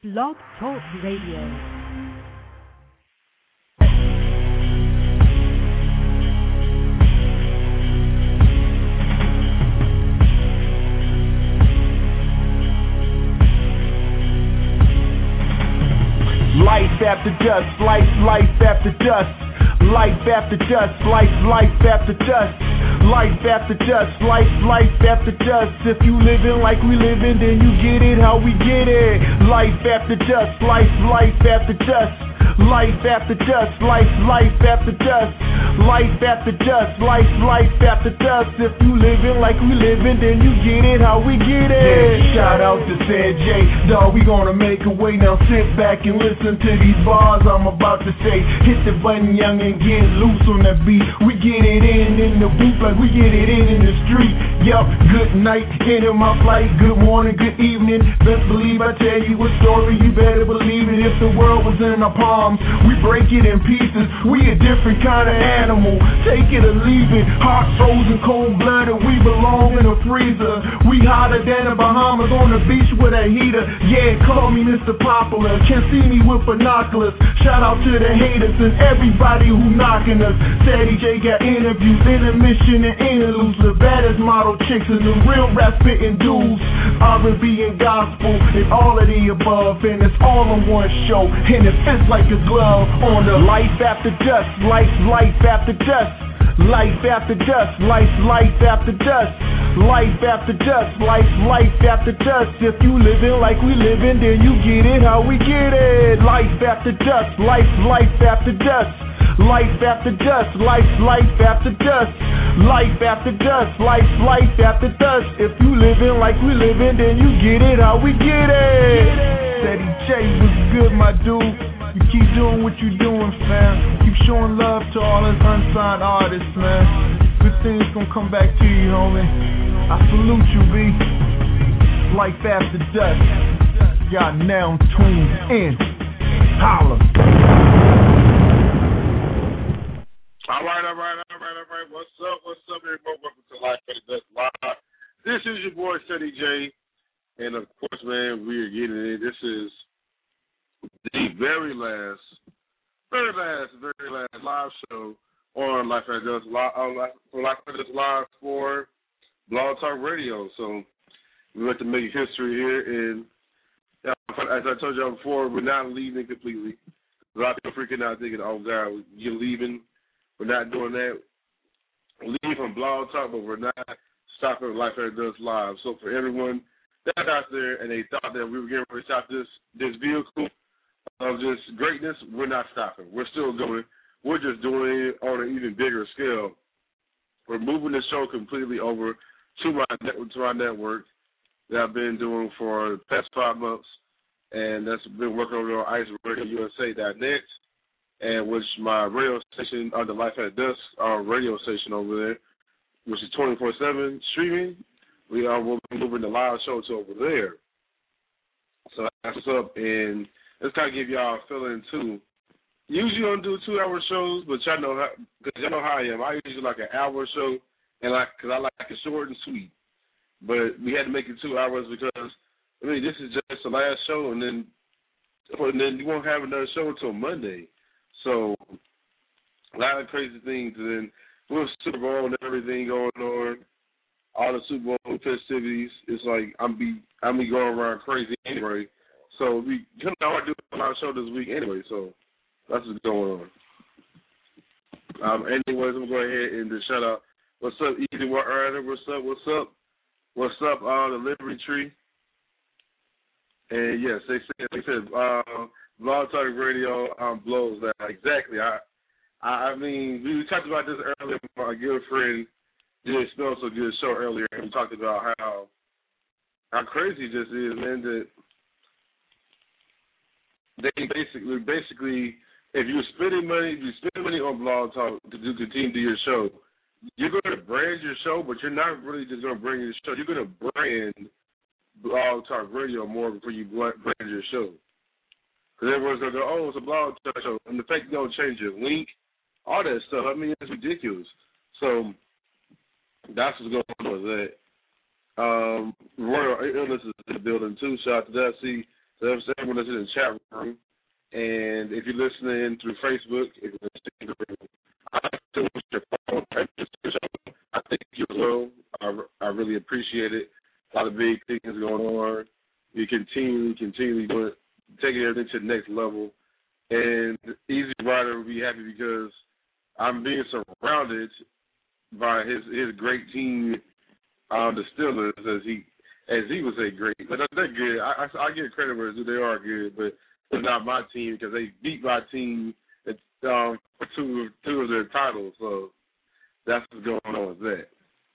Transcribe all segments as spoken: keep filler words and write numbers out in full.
Blog Talk Radio. Life after dust, life, life after dust. Life after dust, life, life after dust. Life after dust, life, life after dust. If you living like we living, then you get it how we get it. Life after dust, life, life after dust. Life after dust, life, life after dust. Life after dust, life, life after dust. If you living like we living, then you get it how we get it. Yeah, shout out to Said J, dawg, we gonna make a way. Now sit back and listen to these bars I'm about to say. Hit the button, young, and get loose on the beat. We get it in in the booth like we get it in in the street. Yup, good night, into my flight. Good morning, good evening. Best believe I tell you a story, you better believe it. If the world was in our palms, we break it in pieces. We a different kind of animal. Take it or leave it. Hot, frozen, cold-blooded. We belong in a freezer. We hotter than the Bahamas on the beach with a heater. Yeah, call me Mister Popular. Can't see me with binoculars. Shout out to the haters and everybody who knocking us. Sadie J got interviews, intermission and interludes. The baddest model chicks and the real rap spitting dudes. R and B and gospel and all of the above. And it's all on one show. And it fits like a glove on the life after dust. Life, life after dust. Life after dust, life, life after dust. Life after dust, life, life after dust. If you living like we living, then you get it how we get it. Life after dust, life, life after dust. Life after dust, life, life after dust. Life after dust, life, life after dust. If you living like we living, then you get it how we get it. Steady J was good, my dude. You keep doing what you doing, fam. Keep showing love to all us unsigned artists, man. Good things gonna come back to you, homie. I salute you, B. Life after dust. Y'all now tuned in. Holla. All right, all right, all right, all right. What's up? What's up, everybody? Welcome to Life After Dust Live. This is your boy, Steady J. And, of course, man, we are getting it. This is the very last, very last, very last live show on Life After Dust Live, for Life After Dust Live for Blog Talk Radio. So we have to make history here, and uh, as I told y'all before, we're not leaving completely. A lot of people freaking out, thinking, "Oh God, you're leaving." We're not doing that. We leave from Blog Talk, but we're not stopping Life After Dust Live. So for everyone that's out there, and they thought that we were getting ready to stop this this vehicle of just greatness, we're not stopping. We're still going. We're just doing it on an even bigger scale. We're moving the show completely over to my network, to our network that I've been doing for the past five months, and that's been working over on ice radio U S A dot net, and which my radio station under Life at Dusk, our radio station over there, which is twenty-four seven streaming. We are will be moving the live show to over there. So that's what's up, and let's kind of give y'all a feeling, too. Usually I don't do two-hour shows, but y'all know how, because y'all know how I am. I usually like an hour show, and like, because I like it short and sweet. But we had to make it two hours because, I mean, this is just the last show, and then and then you won't have another show until Monday. So a lot of crazy things, and then with Super Bowl and everything going on, all the Super Bowl festivities, it's like I'm be I'm be going around crazy anyway. So we you know I do a lot of show this week anyway, so that's what's going on. Um, anyways, I'm gonna go ahead and just shout out. What's up, Easy Rider? What's up? What's up? What's up? Uh, the Liberty Tree. And yes, they said they said uh, Blog Talk Radio um, blows that exactly. I I I mean we talked about this earlier. My good friend did Smell So Good show earlier, and we talked about how how crazy this is, man. That they basically basically if you're spending money, if you spend money on Blog Talk to do continue to do your show, you're going to brand your show, but you're not really just going to bring your show. You're going to brand Blog Talk Radio more before you brand your show. Because everyone's going to go, oh, it's a Blog Talk show. And the fact you don't change your link, all that stuff, I mean, it's ridiculous. So that's what's going on with that. Um, Royal Illness is in the building, too. Shout out to that. See, So if everyone that's in the chat room, and if you're listening through Facebook, if you're listening through I think you will. I, I really appreciate it. A lot of big things going on. You continue, continue to take everything to the next level. And Easy Rider will be happy because I'm being surrounded by his his great team, um, the Steelers, as he as he was a great. But they're good. I, I, I give credit where they are good, but they're not my team because they beat my team at um, two two of their titles. So that's what's going on with that.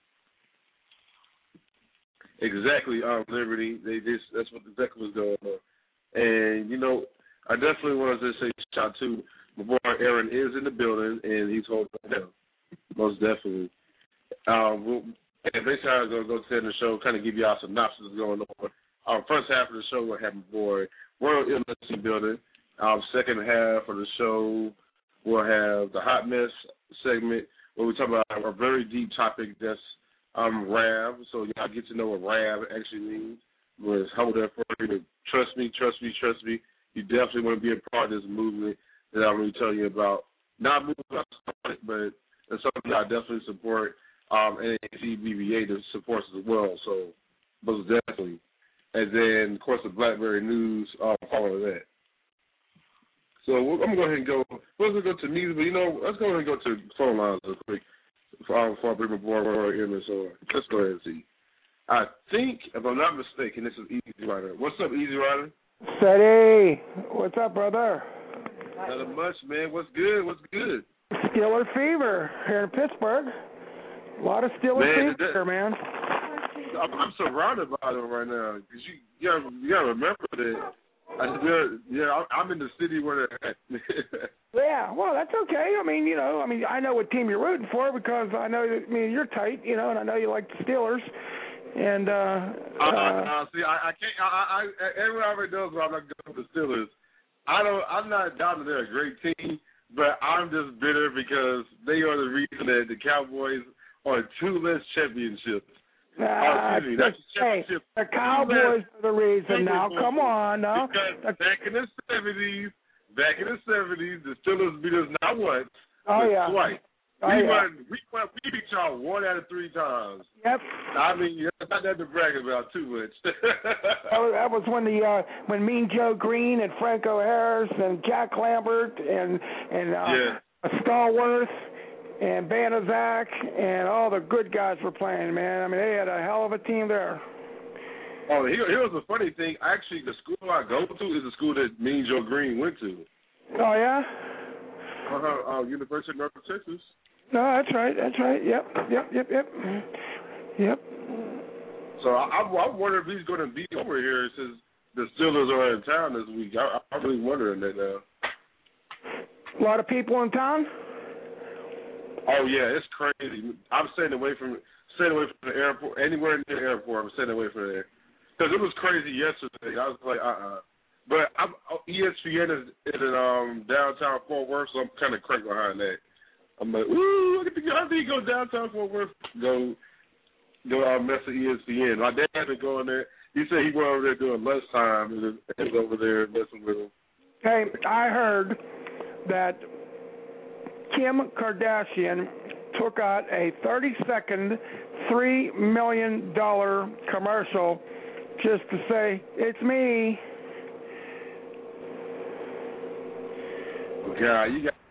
Exactly, um, Liberty. They just that's what exactly what's going on. And you know, I definitely wanted to say shout out to my boy Aaron is in the building and he's holding it down. Most definitely. Um, we'll, and basically, I'm going to go to the show, kind of give you all some synopsis going on. Our first half of the show, we'll have my boy World Illness in the building. Our second half of the show, we'll have the Hot Mess segment where we talk about a very deep topic that's um, R A V. So y'all get to know what R A V actually means. Was hold that for you. Trust me, trust me, trust me. You definitely want to be a part of this movement that I'm going to tell you about. Not moving about, but it's something I definitely support. Um, and A C B B A that supports as well. So, most definitely. And then, of course, the BlackBerry News um, following that. So I'm going to go ahead and go. We're going to go to music, but you know, let's go ahead and go to phone lines real quick before I bring my boy Roy in. So let's go ahead and see. I think, if I'm not mistaken, this is Easy Rider. What's up, Easy Rider? Steady. What's up, brother? Not much, man. What's good? What's good? Steeler fever here in Pittsburgh. A lot of Steeler man, fever that, here, man. I'm, I'm surrounded by them right now. Cause you, you gotta, you gotta remember that. I, yeah, I'm in the city where they're at. Yeah, well, that's okay. I mean, you know, I mean, I know what team you're rooting for because I know that. I mean, you're tight, you know, and I know you like the Steelers. And uh, uh, uh, uh see, I, I can't. I, I, everyone already knows why I'm not going with the Steelers. I don't. I'm not doubting they're a great team, but I'm just bitter because they are the reason that the Cowboys are two less championships. Uh, oh, excuse me, that's hey, championship. the Cowboys are the reason. Now, come on, now. Because back in the seventies, back in the seventies, the Steelers beat us not once, oh, but yeah. twice. Oh, we, yeah. won, we, won, we beat y'all one out of three times. Yep. I mean, that's not that to brag about too much. that, was, that was when the uh, when Mean Joe Green and Franco Harris and Jack Lambert and and uh, yeah. Stallworth and Banaszak and all the good guys were playing, man. I mean, they had a hell of a team there. Oh, here, here was the funny thing. Actually, the school I go to is the school that Mean Joe Green went to. Oh, yeah? Uh-huh, uh, University of North Texas. No, that's right. That's right. Yep, yep, yep, yep. Yep. So I, I, I wonder if he's going to be over here since the Steelers are in town this week. I, I'm really wondering that now. A lot of people in town? Oh, yeah, it's crazy. I'm staying away from staying away from the airport. Anywhere near the airport, I'm staying away from there. Because it was crazy yesterday. I was like, uh-uh. But I'm, E S P N is, is in um, downtown Fort Worth, so I'm kind of cranked behind that. I'm like, ooh, look at the guy. I think go downtown Fort Worth, go go out mess with E S P N. My dad had to go in there. He said he went over there doing lunchtime and was over there messing with him. Hey, I heard that Kim Kardashian took out a thirty-second, three million dollars commercial just to say, it's me. God, you got...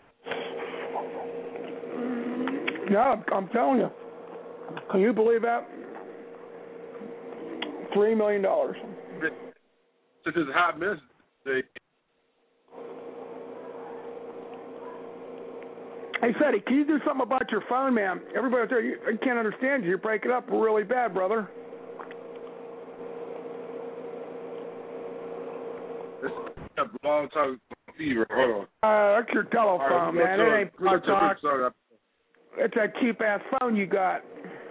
Yeah, I'm telling you. Can you believe that? Three million dollars. This is hot mess. They... Hey, Seti, can you do something about your phone, man? Everybody out there, you, I can't understand you. You're breaking up really bad, brother. It's a long time fever. Hold on. Uh, that's your telephone, right, man. It ain't Blog Talk. Sorry. It's that cheap-ass phone you got.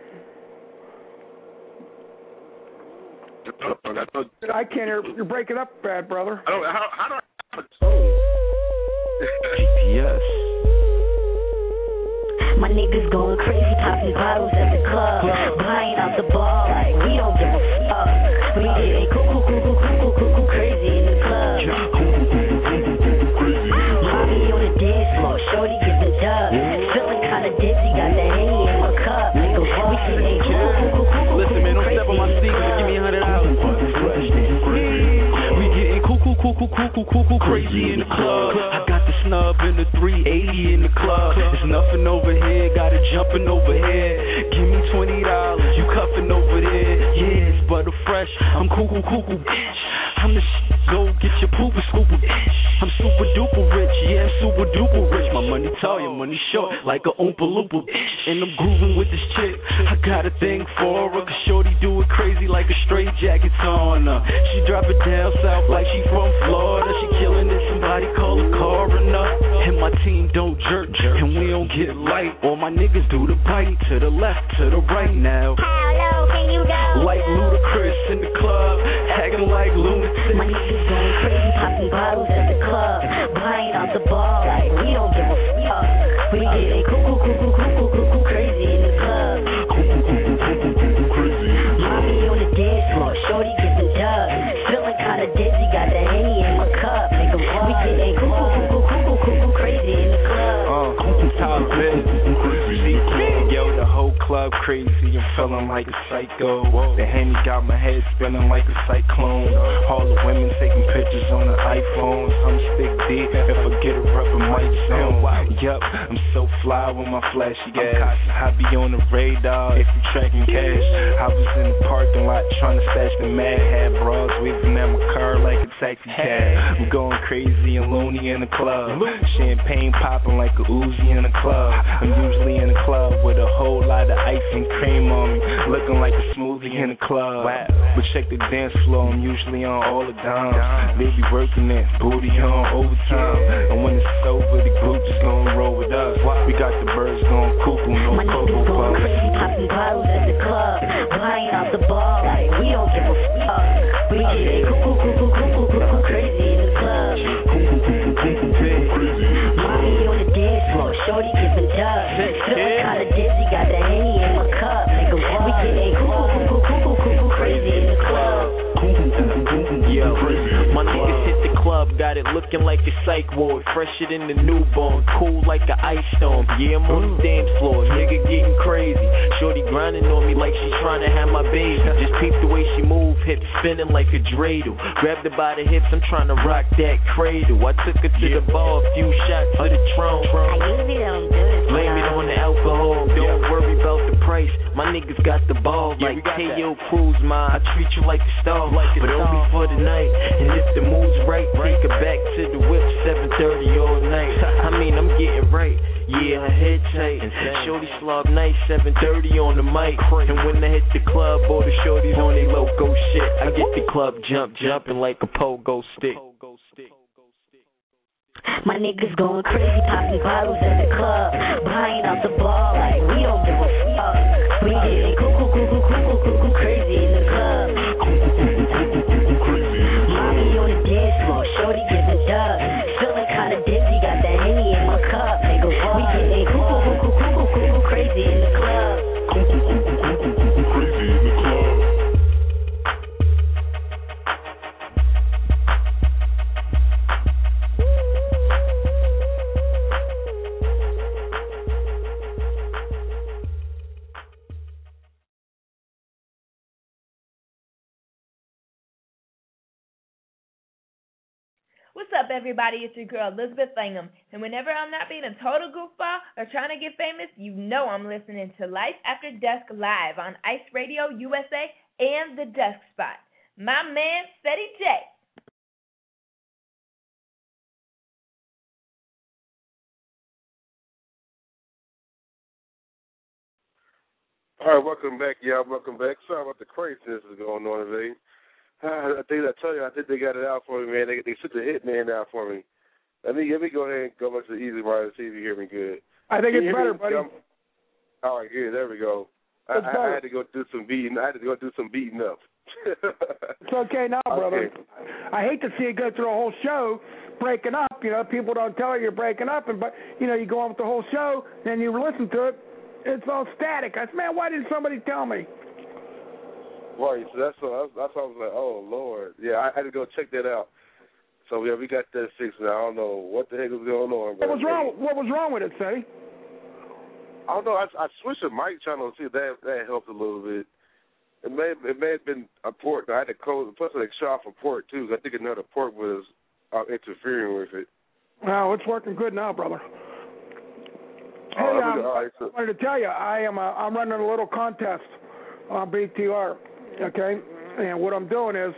I can't hear. You're breaking up bad, brother. I don't, how, how do I have a tone? G P S. My niggas going crazy, popping bottles at the club, buying out the bar like we don't give a fuck. We getting cuckoo, cuckoo, cuckoo, cuckoo, crazy in the club. Mommy on the dance floor, shorty giving dub. Feeling kinda dizzy, got the Henny in my cup. Nigga, we getting cuckoo, cuckoo, cuckoo. Listen, man, don't step on my sneakers. Give me a hundred dollars. We getting cuckoo, cuckoo, cuckoo, cuckoo, crazy in the club. I got the snub in the three eighty in the club. There's nothing over here, got it jumping over here. Give me twenty dollars, you cuffing over there. Yeah, it's butter fresh. I'm cuckoo, cuckoo, bitch. I'm the shit. Go get your pooper scooper, bitch. I'm super duper rich, yeah, I'm super duper rich. My money tall, your money short, like a oompa loompa, bitch. And I'm grooving with this chick. I got a thing for her, cause shorty do it crazy like a straight jacket's on her. She drop it down south like she from Florida. She killing it, somebody call a coroner. And my team don't jerk, and we don't get light. All my niggas do the bite, to the left, to the right now. How low can you go? Like Ludacris in the club, acting like lunatics. My niggas going crazy, popping bottles at the club, buying out the bar like we don't give a fuck. We getting cuckoo, cuckoo, cuckoo, cuckoo, crazy in the club. Mommy on the dance floor, shorty giving dub. Feeling kinda dizzy, got the Henny in my cup. Nigga, we getting cuckoo, cuckoo, cuckoo, cuckoo, crazy in the club. Uh, top bitch. Yo, the whole club crazy. I'm feeling like a psycho. The Henny got my head spinning like a cyclone. All the women taking pictures on the iPhones. I'm stick deep and forget a rubber mic zone. Yup, I'm so fly with my flashy gas. I be on the radar if you tracking cash. I was in the parking lot trying to stash the mad. Had bras waving at my car like a taxi cab. I'm going crazy and loony in the club. Champagne popping like a Uzi in the club. I'm usually in the club with a whole lot of ice and cream on me, looking like a smoothie in the club. But check the dance floor, I'm usually on all the dimes. They be working it, booty on overtime. And when it's over, the group just gonna roll with us. We got the birds going cuckoo, no My niggas going crazy, popping bottles at the club, buying out the bar like we don't give a fuck. We getting cuckoo, cuckoo, cuckoo, cuckoo, crazy in the club. Mommy on the dance floor, shorty giving dub. Feeling kinda dizzy, got the Henny in my cup. Nigga, we getting cuckoo, cuckoo, cuckoo, cuckoo, crazy in the club. Yo, my niggas hit the club, got it looking like a psych ward, fresher than the newborn, cool like an ice storm. Yeah, I'm on the dance floor, nigga getting crazy. Shorty grinding on me like she's trying to have my baby. Just peep the way she move, hips spinning like a dreidel. Grabbed her by the hips, I'm trying to rock that cradle. I took her to the bar, a few shots of the Tron. I usually don't do this. Blame it on the alcohol, don't worry about the price. My niggas got the ball like K O Cruz, ma. I treat you like a star, but only for the night. And if the mood's right, take her back to the whip, seven thirty all night. I mean, I'm getting right. Yeah, her head tight. Shorty slob nice, seven thirty on the mic. And when I hit the club, all the shorties on they loco shit. I get the club jump, jumping like a pogo stick. My niggas going crazy, popping bottles at the club, buying out the bar like we don't give a fuck. We getting cuckoo, cuckoo, cuckoo, cuckoo, crazy in the club. Mommy on the dance floor, shorty giving dub. Feeling kinda dizzy, got the Henny in my cup. Nigga, we getting cuckoo, cuckoo, cuckoo, cuckoo, crazy in the club. Cuckoo, cuckoo, cuckoo, cuckoo, crazy in the club. What's up, everybody? It's your girl, Elizabeth Langham. And whenever I'm not being a total goofball or trying to get famous, you know I'm listening to Life After Dusk live on Ice Radio U S A and The Dusk Spot. My man, Fetty J. All right, welcome back, y'all. Welcome back. Sorry about the craziness that's going on today. I think I tell you, I think they got it out for me, man. They they sent the hitman out for me. Let me let me go ahead and go back to the easy wire and see if you hear me good. I think Can it's better, buddy. Um, all right, good. There we go. I, I, I had to go do some beating. I had to go do some beating up. It's okay now, brother. Okay. I hate to see it go through a whole show breaking up. You know, people don't tell you you're breaking up, and but you know, you go on with the whole show, and you listen to it, it's all static. I said, man, why didn't somebody tell me? Right. So that's what that's why I was like, oh Lord, yeah, I had to go check that out. So yeah, we got that fixed now. I don't know what the heck was going on. What was wrong? What was wrong with it, Ceddy? I don't know. I, I switched the mic channel to see if that that helped a little bit. It may it may have been a port. I had to close plus I shut off a port too. I think another port was uh, interfering with it. Well, it's working good now, brother. Hey, oh, um, all right, so. I wanted to tell you, I am uh, I'm running a little contest on B T R. Okay, and what I'm doing is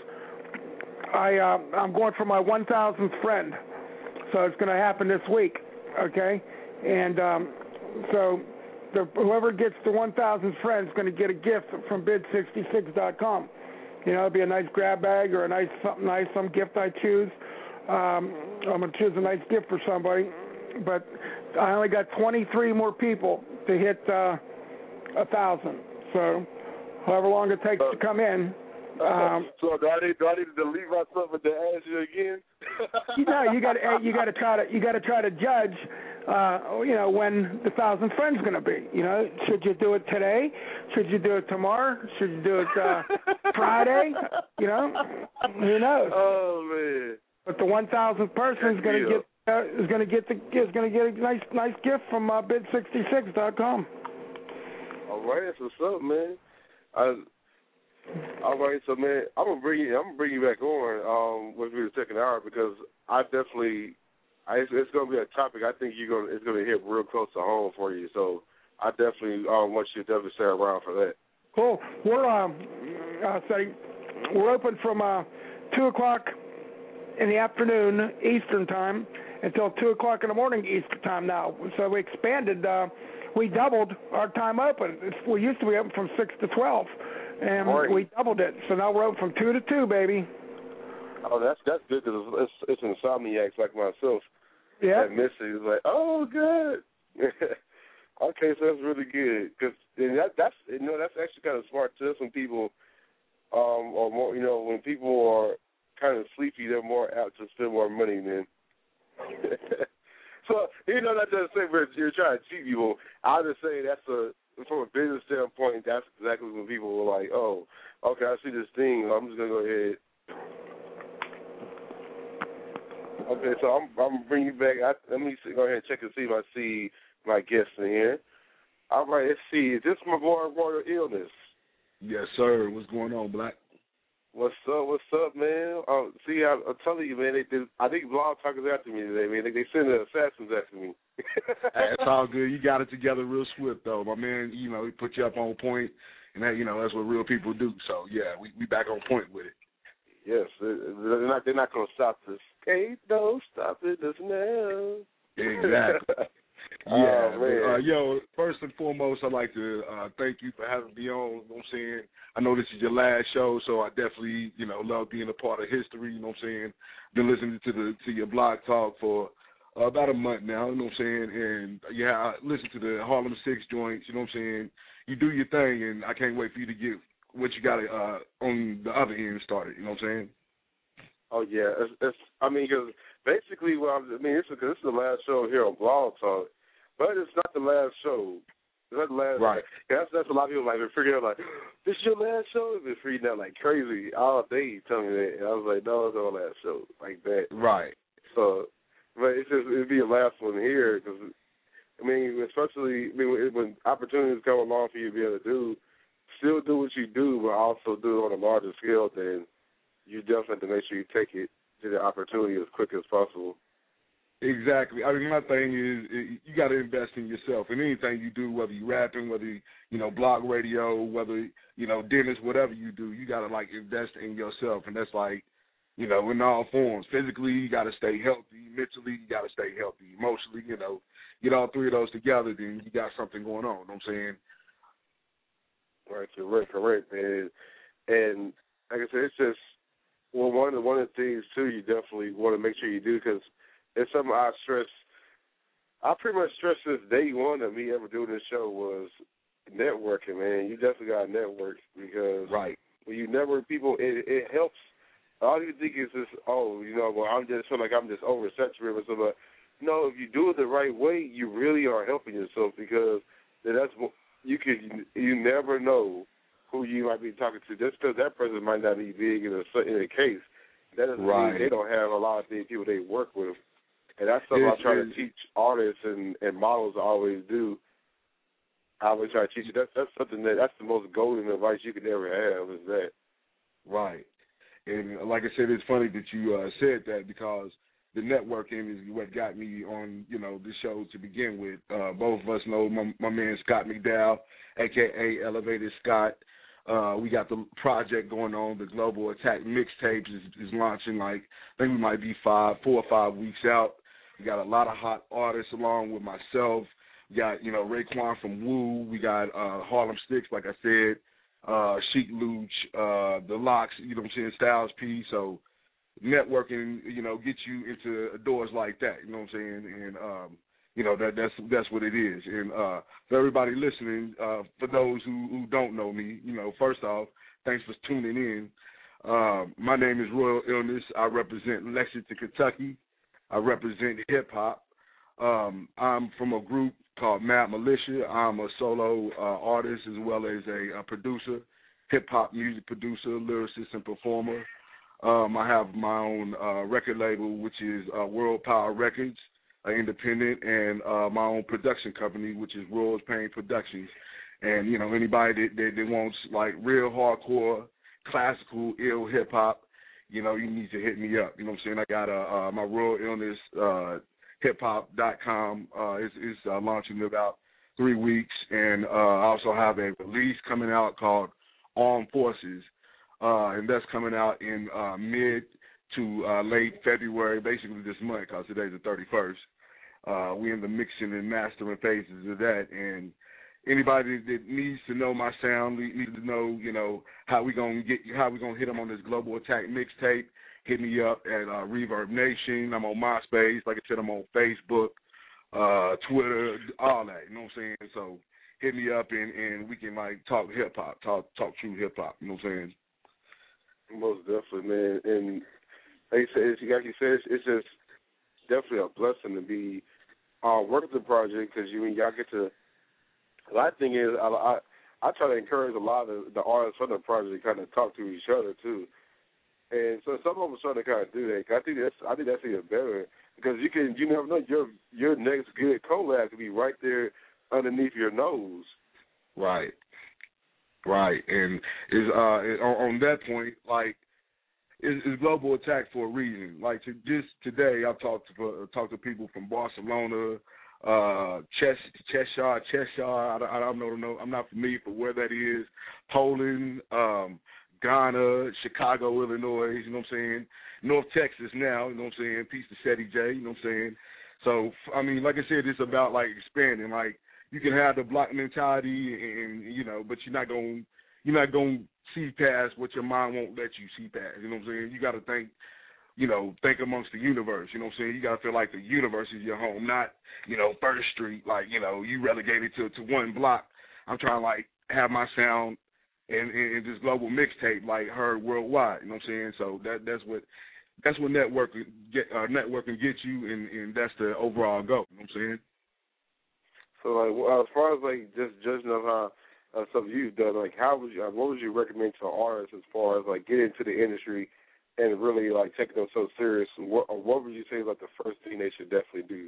I uh, I'm going for my one thousandth friend, so it's going to happen this week. Okay, and um, so. The, whoever gets to one thousand friends is going to get a gift from bid sixty-six dot com. You know, it'll be a nice grab bag or a nice something nice, some gift I choose. Um, I'm going to choose a nice gift for somebody. But I only got twenty-three more people to hit uh, one thousand. So however long it takes uh, to come in. Um, so do I, need, do I need to delete myself and to ask you again? you know, you got to you got to try to you got to try to judge. Uh, you know, when the thousand friends going to be. You know, should you do it today? Should you do it tomorrow? Should you do it uh, Friday? You know, who knows? Oh man! But the one thousandth person is going to get uh, is going to get the is going to get a nice nice gift from uh, bid sixty-six dot com. All right, that's what's up, man. I, all right, so man, I'm gonna bring you. I'm gonna bring you back on um, with me the second hour because I definitely. I, it's, it's going to be a topic I think you're going. It's going to hit real close to home for you. So I definitely um, want you to definitely stay around for that. Cool. We're um, uh, sorry, we're open from uh, two o'clock in the afternoon Eastern time until two o'clock in the morning Eastern time now. So we expanded. Uh, we doubled our time open. It's, we used to be open from six to twelve, and right. we doubled it. So now we're open from two to two, baby. Oh, that's that's good because it's, it's insomniacs like myself. Yeah. That miss it is like, oh, good. Okay, so that's really good because that, that's you know that's actually kind of smart too. When people, um, or more, you know, when people are kind of sleepy, they're more apt to spend more money then. So you know that doesn't say you're trying to cheat people. I'll just say that's a from a business standpoint. That's exactly when people were like, oh, okay, I see this thing. I'm just gonna go ahead. Okay, so I'm I'm bringing you back. I, let me see, go ahead and check and see if I see my guests in here. All right, let's see. Is this my boy Royal Illness? Yes, sir. What's going on, Black? What's up? What's up, man? Uh, see, I, I'm telling you, man. They, they, I think Blog Talk is after me today, man. They, they send the assassins after me. It's all good. You got it together real swift, though, my man. You know, he put you up on point, and that, you know, that's what real people do. So yeah, we we back on point with it. Yes, they're not. They're not gonna stop this. Hey, don't stop it just now. Exactly. Yeah, oh, man. Uh, yo, first and foremost, I'd like to uh, thank you for having me on. You know what I'm saying? I know this is your last show, so I definitely, you know, love being a part of history. You know what I'm saying? Been listening to the to your blog talk for uh, about a month now. You know what I'm saying? And yeah, I listen to the Harlem Six joints. You know what I'm saying? You do your thing, and I can't wait for you to get what you got uh, on the other end started. You know what I'm saying? Oh yeah, it's, it's I mean, because basically, well, I mean, it's because this is the last show here on Blog Talk, but it's not the last show. It's not the last. Right. That's that's a lot of people like been figuring out like, this is your last show. They've been freaking out like crazy all day, telling me that. And I was like, no, it's our last show, like that. Right. So, but it's just it'd be a last one here because, I mean, especially I mean, when opportunities come along for you to be able to do, still do what you do, but also do it on a larger scale, then you definitely have to make sure you take it to the opportunity as quick as possible. Exactly. I mean, my thing is you got to invest in yourself. In anything you do, whether you rapping, whether you, you know, blog radio, whether, you know, dentist, whatever you do, you got to, like, invest in yourself. And that's, like, you know, in all forms. Physically, you got to stay healthy. Mentally, you got to stay healthy. Emotionally, you know, get all three of those together, then you got something going on. You know what I'm saying? Right, correct, correct, man. And like I said, it's just, well, one of the, one of the things, too, you definitely want to make sure you do, because it's something I stress. I pretty much stressed since day one of me ever doing this show was networking, man. You definitely got to network because right. when you network people, it, it helps. All you think is just, oh, you know, well, I'm just feel like I'm just oversaturated with stuff. But no, if you do it the right way, you really are helping yourself because that's what you can. You never know who you might be talking to. Just because that person might not be big in a in a case, that doesn't right. mean they don't have a lot of big people they work with. And that's something it's, I try to teach artists and, and models to always do. I always try to teach you. That's that's something that that's the most golden advice you could ever have is that. Right. And like I said, it's funny that you uh, said that because the networking is what got me on, you know, this show to begin with. Uh, both of us know my, my man Scott McDowell, a k a. Elevated Scott. Uh, we got the project going on. The Global Attack mixtapes is, is launching, like, I think we might be five, four or five weeks out. We got a lot of hot artists along with myself. We got, you know, Raekwon from Woo. We got uh, Harlem Sticks, like I said, uh, Sheik Luch, uh, The Locks, you know what I'm saying, Styles P. So networking, you know, gets you into doors like that, you know what I'm saying? And, um, you know, that that's that's what it is. And uh, for everybody listening, uh, for those who, who don't know me, you know, first off, thanks for tuning in. Uh, my name is Royal Illness. I represent Lexington, Kentucky. I represent hip-hop. Um, I'm from a group called Mad Militia. I'm a solo uh, artist as well as a, a producer, hip-hop music producer, lyricist, and performer. Um, I have my own uh, record label, which is uh, World Power Records, uh, independent, and uh, my own production company, which is Royals Pain Productions. And, you know, anybody that, that, that wants, like, real hardcore, classical, ill hip-hop, you know, you need to hit me up. You know what I'm saying? I got a, uh, my Royal Illness uh, hip hop dot com uh, is, is uh, launching in about three weeks. And uh, I also have a release coming out called Armed Forces, uh, and that's coming out in uh, mid to uh, late February, basically this month, because today's the thirty-first. Uh, we're in the mixing and mastering phases of that, and anybody that needs to know my sound, needs to know, you know, how we gonna get, how we gonna hit them on this Global Attack mixtape. Hit me up at uh, Reverb Nation. I'm on MySpace, like I said, I'm on Facebook, uh, Twitter, all that. You know what I'm saying? So hit me up and, and we can like talk hip hop, talk talk true hip hop. You know what I'm saying? Most definitely, man. And like you said, it's, like you said, it's, it's just definitely a blessing to be uh, working the project because you y'all get to. The last thing is, I, I I try to encourage a lot of the artists from the project to kind of talk to each other too, and so some of them trying to kind of do that. I think that's I think that's even better because you can you never know your your next good collab could be right there underneath your nose. Right, right, and is uh on, on that point like is, is Global Attack for a reason. Like to, just today, I've talked to uh, talked to people from Barcelona. Uh, Ches, Cheshire, Cheshire. I don't, I don't know, know. I'm not familiar with where that is. Poland, um, Ghana, Chicago, Illinois. You know what I'm saying? North Texas now. You know what I'm saying? Peace to Shetty J. You know what I'm saying? So I mean, like I said, it's about like expanding. Like you can have the block mentality, and, and you know, but you're not gonna you're not gonna see past what your mind won't let you see past. You know what I'm saying? You got to think. You know, think amongst the universe, you know what I'm saying? You got to feel like the universe is your home, not, you know, First Street, like, you know, you relegated to, to one block. I'm trying to, like, have my sound and, and this global mixtape, like, heard worldwide, you know what I'm saying? So that that's what that's what networking get, uh, networking gets you, and, and that's the overall goal, you know what I'm saying? So, like, well, as far as, like, just judging of how uh, stuff you've done, like, how would you, what would you recommend to artists as far as, like, getting into the industry and really, like, taking them so serious? What, what would you say is, like, the first thing they should definitely do?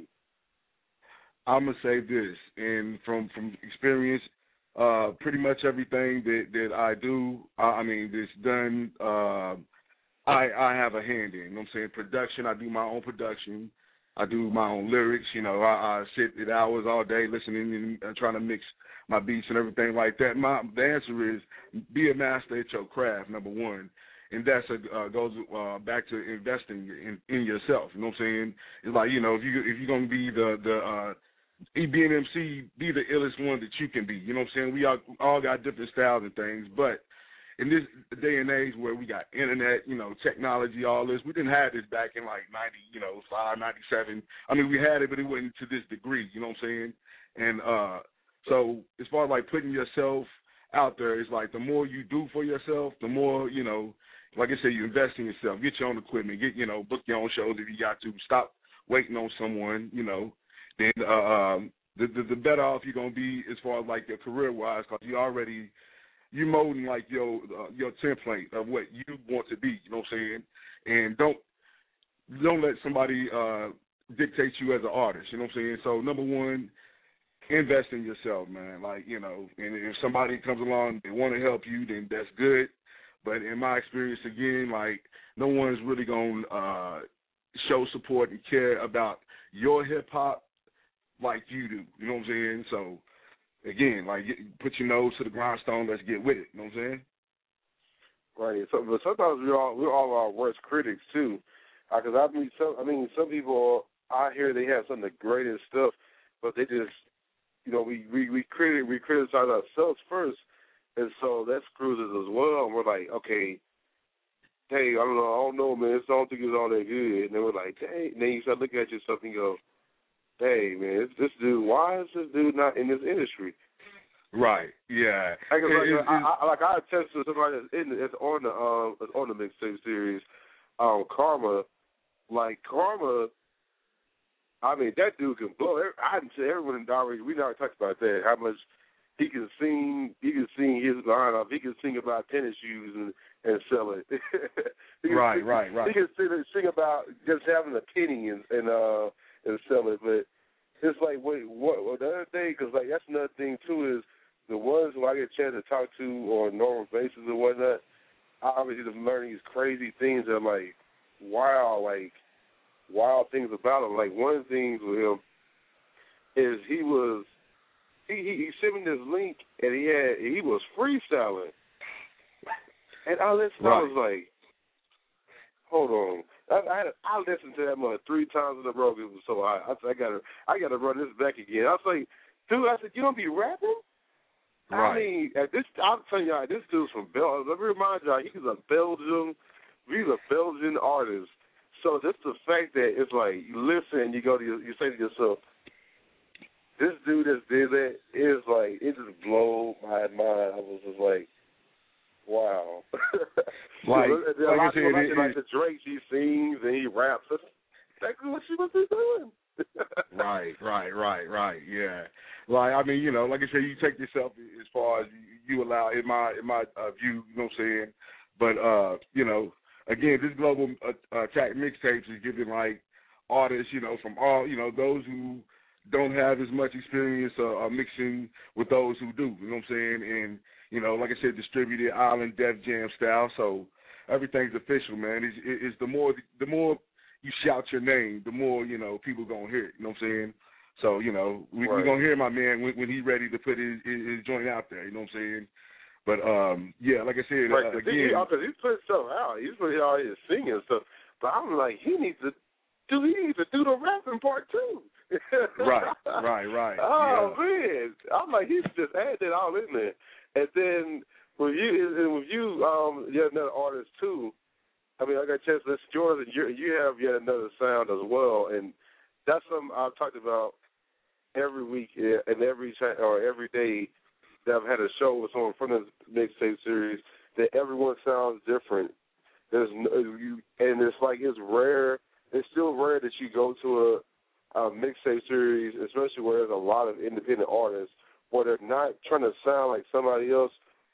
I'm going to say this, and from, from experience, uh, pretty much everything that, that I do, I, I mean, it's done, uh, I I have a hand in, you know what I'm saying? Production, I do my own production. I do my own lyrics, you know, I, I sit at hours all day listening and uh, trying to mix my beats and everything like that. My The answer is be a master at your craft, number one. And that's a, uh, goes uh, back to investing in, in yourself. You know what I'm saying? It's like, you know, if you if you're gonna be the the uh, be an M C, be the illest one that you can be. You know what I'm saying? We all all got different styles and things, but in this day and age where we got internet, you know, technology, all this, we didn't have this back in like ninety, you know, five, ninety-seven. I mean, we had it, but it wasn't to this degree. You know what I'm saying? And uh, so as far as like putting yourself out there is like the more you do for yourself, the more, you know, like I said, you invest in yourself. Get your own equipment. Get, you know, book your own shows if you got to. Stop waiting on someone, you know. Then uh, um, the, the the better off you're gonna be as far as like your career wise, because you already you molding like your uh, your template of what you want to be. You know what I'm saying? And don't don't let somebody uh, dictate you as an artist. You know what I'm saying? So number one, invest in yourself, man. Like, you know, and if somebody comes along, they want to help you, then that's good. But in my experience, again, like, no one's really going to uh, show support and care about your hip-hop like you do. You know what I'm saying? So, again, like, get, put your nose to the grindstone. Let's get with it. You know what I'm saying? Right. So, but sometimes we're all, we're all our worst critics, too. Because, uh, I mean, some, I mean, some people out here, they have some of the greatest stuff, but they just, you know, we, we, we, criti- we criticize ourselves first. And so that screws us as well. And we're like, okay, hey, I don't know, I don't know, man. This don't think it's all that good. And then we're like, hey, and then you start looking at yourself and go, hey, man, this dude, why is this dude not in this industry? Right. Yeah. Like, it, like, it, I, I, like I attest to somebody that's in that's on the um that's on the mixtape series, um, Karma. Like Karma, I mean, that dude can blow. I didn't say everyone in already. We never talked about that. How much. He can sing. He can sing his line off. He can sing about tennis shoes and, and sell it. right, sing, right, right. He can sing, sing about just having a penny and and uh and sell it. But it's like, wait, what? Well, the other thing, because like that's another thing too, is the ones who I get a chance to talk to on a normal basis and whatnot. I obviously am learning these crazy things that are like, wow, like wild things about him. Like one of the things with him is he was. He, he he sent me this link, and he had he was freestyling, and I listened. Right. I was like, "Hold on!" I I, had, I listened to that mother three times in a row. It was so high. I said, "I gotta I gotta run this back again." I was like, "Dude," I said, "You don't be rapping?" Right. I mean, at this I'm telling y'all, this dude's from Belgium. Let me remind y'all, he's a Belgian. He's a Belgian artist. So just the fact that it's like you listen, you go to you say to yourself. This dude that did that is like, it just blew my mind. I was just like, wow. Like, like, like I said, like, it, like the Drake, he sings and he raps. That's exactly what she must be doing. right, right, right, right, yeah. Like, I mean, you know, like I said, you take yourself as far as you, you allow, in my in my uh, view, you know what I'm saying? But, uh, you know, again, this Global uh, Attack mixtapes is giving, like, artists, you know, from all, you know, those who don't have as much experience uh, uh, mixing with those who do, you know what I'm saying? And, you know, like I said, distributed Island Def Jam style, so everything's official, man. It's, it's the more the more you shout your name, the more, you know, people going to hear it, you know what I'm saying? So, you know, we, right. we're going to hear my man when, when he's ready to put his, his, his joint out there, you know what I'm saying? But, um, yeah, like I said, right, uh, again. Because he, he's putting stuff out. He's putting out his singing stuff. But I'm like, he needs to do, he needs to do the rapping part, too. right, right, right. Oh yeah. man, I'm like, he just add that all in there, and then with you, and with you, um, yet another artist too. I mean, I got a chance to listen to yours, and you, you have yet another sound as well, and that's something I've talked about every week and every or every day that I've had a show with someone from the mixtape series. That everyone sounds different. There's no, you, and it's like it's rare. It's still rare that you go to a Uh, mixtape series, especially where there's a lot of independent artists, where they're not trying to sound like somebody else,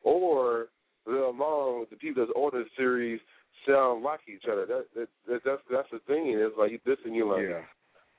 or they're along with the people that's on the series sound like each other. That, that, that that's that's the thing. It's like this and you like. Yeah.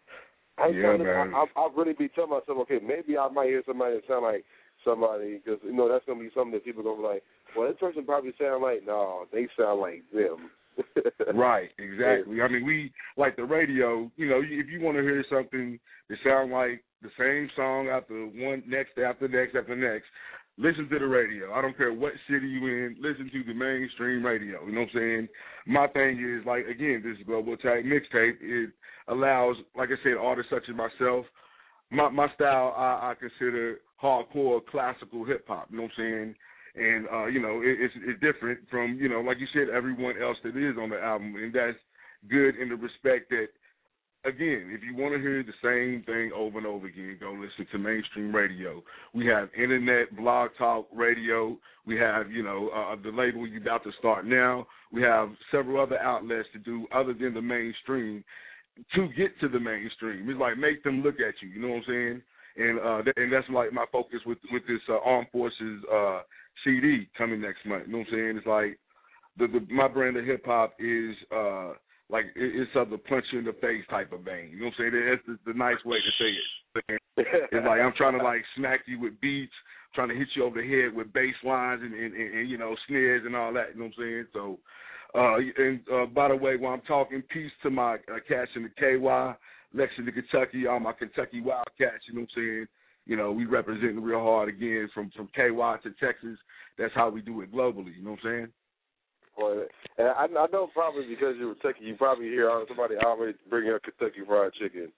I, yeah, I, man. I, I really be telling myself, okay, maybe I might hear somebody that sound like somebody, because you know that's gonna be something that people gonna be like, well, that person probably sound like. No, they sound like them. Right, exactly. I mean, we, like the radio, you know, if you want to hear something that sound like the same song after one, next, after next, after next, listen to the radio. I don't care what city you in, listen to the mainstream radio, you know what I'm saying? My thing is, like, again, this Global Attack mixtape, it allows, like I said, artists such as myself, my, my style, I, I consider hardcore classical hip-hop, you know what I'm saying? And, uh, you know, it, it's, it's different from, you know, like you said, everyone else that is on the album. And that's good in the respect that again, if you want to hear the same thing over and over again, go listen to mainstream radio. We have internet, blog talk radio. We have, you know, uh, the label you're about to start now. We have several other outlets to do other than the mainstream to get to the mainstream. It's like make them look at you, you know what I'm saying? And uh, th- and that's like my focus with with this uh, Armed Forces uh, C D coming next month. You know what I'm saying? It's like the, the my brand of hip hop is uh, like it, it's of the punch you in the face type of vein. You know what I'm saying? That's the, the nice way to say it. It's like I'm trying to like smack you with beats, trying to hit you over the head with bass lines and, and, and, and you know snares and all that. You know what I'm saying? So, uh, and uh, by the way, while I'm talking, peace to my uh, cats in the K Y. Lexington, Kentucky, all my Kentucky Wildcats, you know what I'm saying? You know, we representing real hard again from, from K Y to Texas. That's how we do it globally, you know what I'm saying? Well, and I, I know probably because you're Kentucky, you probably hear somebody always bringing up Kentucky Fried Chicken.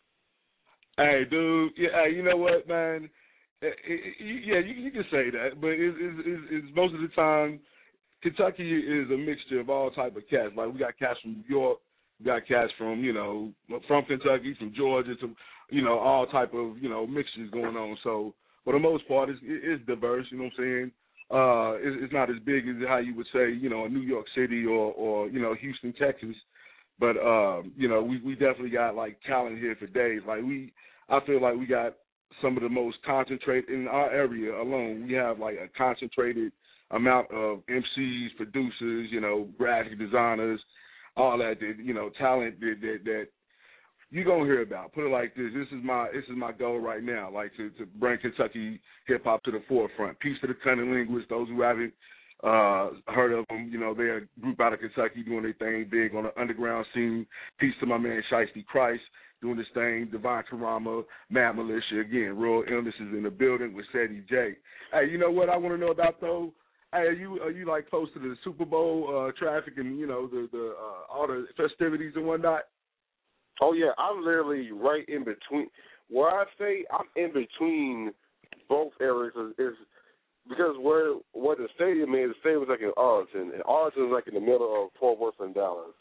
Hey, dude, yeah, hey, you know what, man? It, it, it, yeah, you, you can say that, but it's, it's, it's, it's most of the time, Kentucky is a mixture of all type of cats. Like, we got cats from New York. We got cats from, you know, from Kentucky, from Georgia, to, you know, all type of, you know, mixtures going on. So, for the most part, it's, it's diverse, you know what I'm saying? Uh, it's, it's not as big as how you would say, you know, New York City or, or you know, Houston, Texas. But, um, you know, we, we definitely got, like, talent here for days. Like, we, I feel like we got some of the most concentrated, in our area alone, we have, like, a concentrated amount of M Cs, producers, you know, graphic designers, all that, that you know, talent that, that that you're gonna hear about. Put it like this: this is my this is my goal right now, like to, to bring Kentucky hip hop to the forefront. Peace to the Cunning Linguists, those who haven't uh, heard of them. You know, they're a group out of Kentucky doing their thing big on the underground scene. Peace to my man Shiesty Christ doing this thing. Divine Karama, Mad Militia, again, Royal Illness is in the building with Seti J. Hey, you know what I want to know about though? Hey, are you are you like close to the Super Bowl uh, traffic and you know the the uh, all the festivities and whatnot? Oh yeah, I'm literally right in between. Where I stay, I'm in between both areas. Is because where where the stadium is, the stadium is like in Arlington, and Arlington is like in the middle of Fort Worth and Dallas.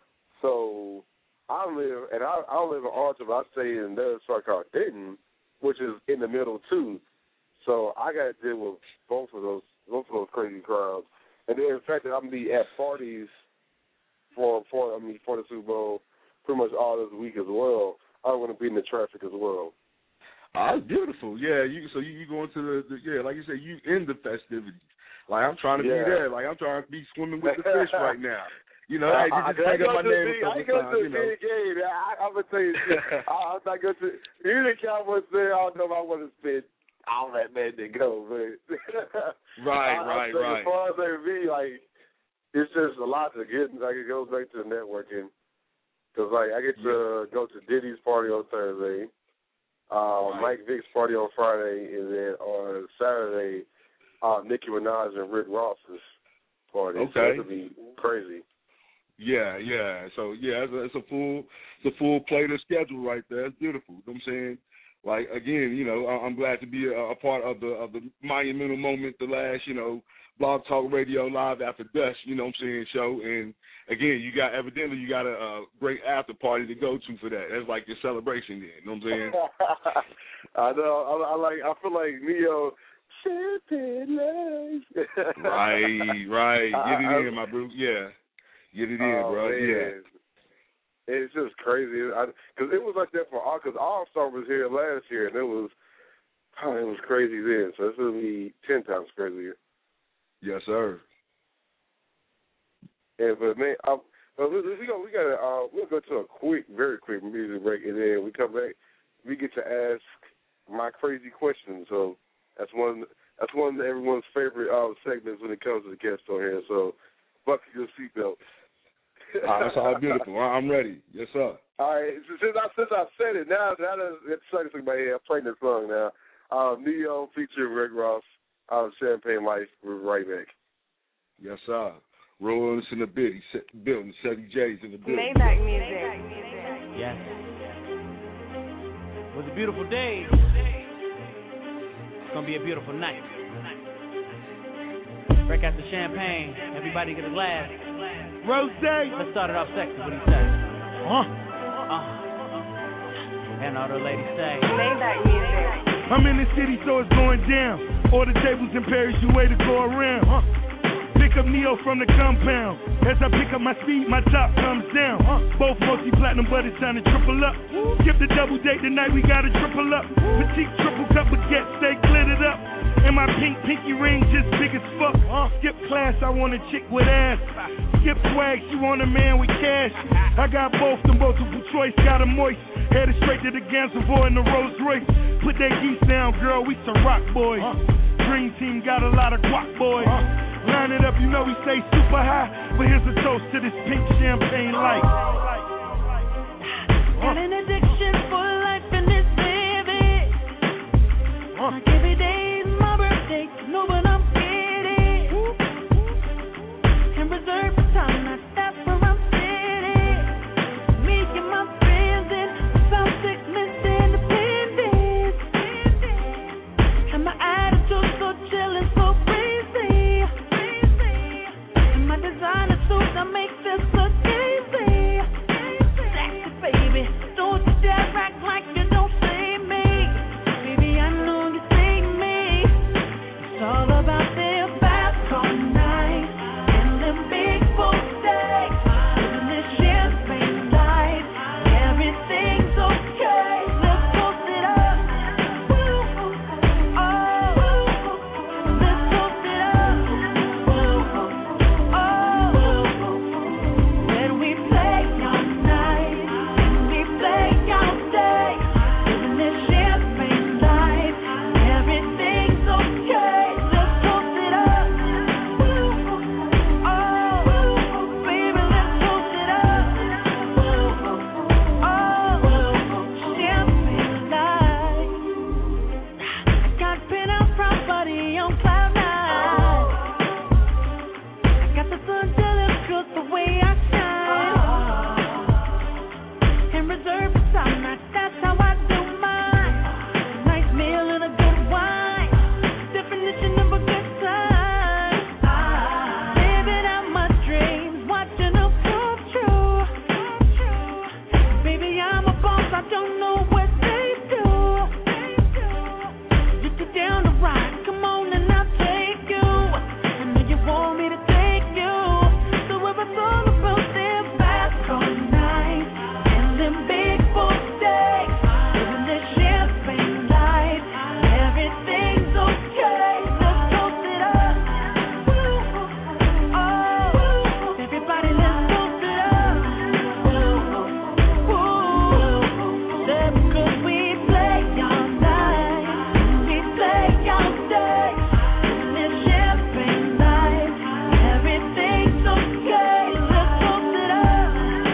So I live, and I, I don't live in Arlington, but I stay in another spot called Denton, which is in the middle too. So I got to deal with both of those. Both of those crazy crowds, and then the fact that I'm gonna be at parties for for I mean for the Super Bowl pretty much all this week as well. I'm gonna be in the traffic as well. Oh, that's beautiful. Yeah, you so you, you going to the, the yeah, like you said, you in the festivities. Like I'm trying to yeah. be there. Like I'm trying to be swimming with the fish right now. You know, I, hey, you just I, hang up my name a couple I go times. to You know, the game. I, I'm gonna tell you, I, I'm not going to. Even the Cowboys there, I don't know if I want to spend all that man to go, but right, I, right, I right. As far as they be, like, it's just a lot to get. Like, it goes back to the networking. Because, like, I get to go to Diddy's party on Thursday, uh, right. Mike Vick's party on Friday, and then on Saturday, uh, Nicki Minaj and Rick Ross's party. Okay. So that'll be crazy. Yeah, yeah. So, yeah, it's a, it's a full it's a full plate of schedule right there. It's beautiful. You know what I'm saying? Like, again, you know, I'm glad to be a, a part of the of the monumental moment, the last, you know, Blog Talk Radio Live After Dusk, you know what I'm saying, show. And, again, you got, evidently, you got a, a great after party to go to for that. That's like your celebration then, you know what I'm saying? I know. I, I like, I feel like Neo, champagne legs. Right, right. Get it I, in, my bro. Yeah. Get it in, oh, bro. Man. Yeah. It's just crazy, because it was like that for all. Because All-Star was here last year, and it was, oh, it was crazy then. So it's gonna be ten times crazier. Yes, sir. Yeah, but man, I, but we, we go. We gotta. Uh, we'll go to a quick, very quick music break, and then we come back. We get to ask my crazy questions. So that's one. That's one of everyone's favorite uh, segments when it comes to the guests on here. So buckle your seatbelt. Oh, that's all beautiful. I'm ready. Yes, sir. All right. Since I since I said it, now now that it's starting to sing my head, I'm playing this song now. Um, Neo featuring Rick Ross, um, Champagne Life. We're right back. Yes, sir. Rollins in the building, building. Seti J's in the building. Maybach music. Yes. It was a beautiful day. It's gonna be a beautiful night. Break out the champagne. Everybody get a glass. Rose. Let's start it off sexy. What do you say? Huh? Uh. And all the ladies say, Maybach music. I'm in the city, so it's going down. All the tables in Paris, you way to go around. Huh? Pick up Neo from the compound. As I pick up my speed, my top comes down. Huh? Both multi-platinum, but it's time to triple up. Skip the double date tonight, we gotta triple up. Petite triple cup baguette, stay glittered up. And my pink pinky ring just big as fuck. Uh, skip class, I want a chick with ass. Skip swag, she want a man with cash. I got both, the multiple choice, got a moist. Headed straight to the Gansevoort in the Rolls Royce. Put that geese down, girl, we some rock boys. Uh, Dream team got a lot of guac boys. Uh, Line it up, you know we stay super high. But here's a toast to this pink champagne light. Got an addiction for life in this city. Uh, like every day is my birthday. No, but I'm kidding. Can reserve the time, not that's where I'm sitting. Me and my friends in South Six Miss Independence. And my attitude so chillin', so crazy. And my designer suits, I make this look easy. Sexy baby, don't you dare act like you don't see me. Baby, I know you see me. It's all about their fast all night and them big boat steaks. Living this champagne life, everything's okay. Let's toast it up. Oh, let's toast it up. Oh, when we play all night and we play all day. Living this champagne life, everything's okay. Let's toast it up. Oh, baby, let's toast it up. Oh, champagne life. I got penthouse property on cloud nine. I got the sun jealous just the way I shine. And reserve the time, now that's how I do mine. Nice meal and a good wine. Definition of a good time. Living out my dreams, watching them come true. Baby, I'm a boss, I don't know what they do. You get down to ride, come on and I'll take you. I know you want me to take you. So if it's all about them fast all night and them big boat steaks, living this champagne life, everything's okay. Let's toast it up. Oh, everybody, let's toast it up. Ooh, that's because we play all night and we play all day. Living this champagne life, everything's okay. Let's toast it up.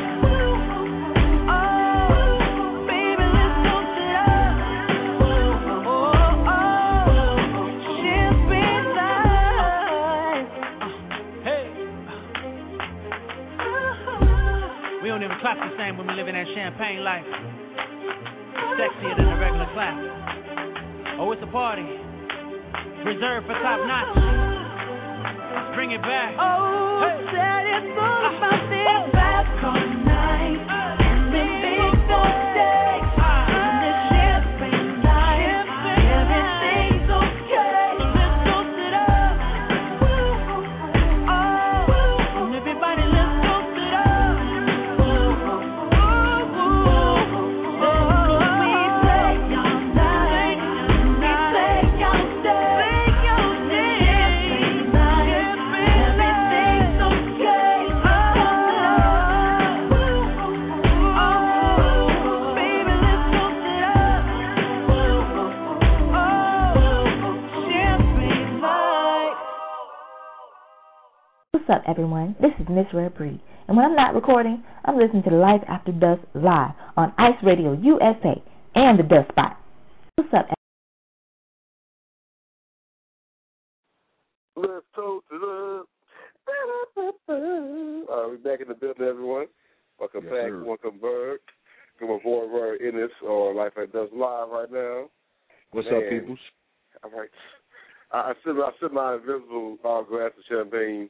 Oh, baby, let's toast it up. Oh, oh, champagne life. hey, we don't even clap the same when we live in that champagne life. Sexier than a regular clap. Oh, it's a party. Reserved for top notch. Let's bring it back. Oh, said it's all about this fast all night and them big boat steaks. Living this champagne life, everything's okay. So let's toast it up. Oh, and everybody, let's toast it up. Ooh, we play all night and we play all day. Champagne life, everything's okay. Oh, baby, let's toast it up. Oh, champagne life. What's up, everyone? This is Miss Rare Breed, and when I'm not recording, I'm listening to Life After Dusk live on Ice Radio U S A and the Dust Spot. What's up? Let's toast it up. All right, we're back in the building, everyone. Welcome Yes, back. sir. Welcome, Berg. Come aboard, Berg Ennis on Life at Dusk Live right now. What's Man. up, peoples? All right. I, I sip I sip my invisible uh, glass of champagne.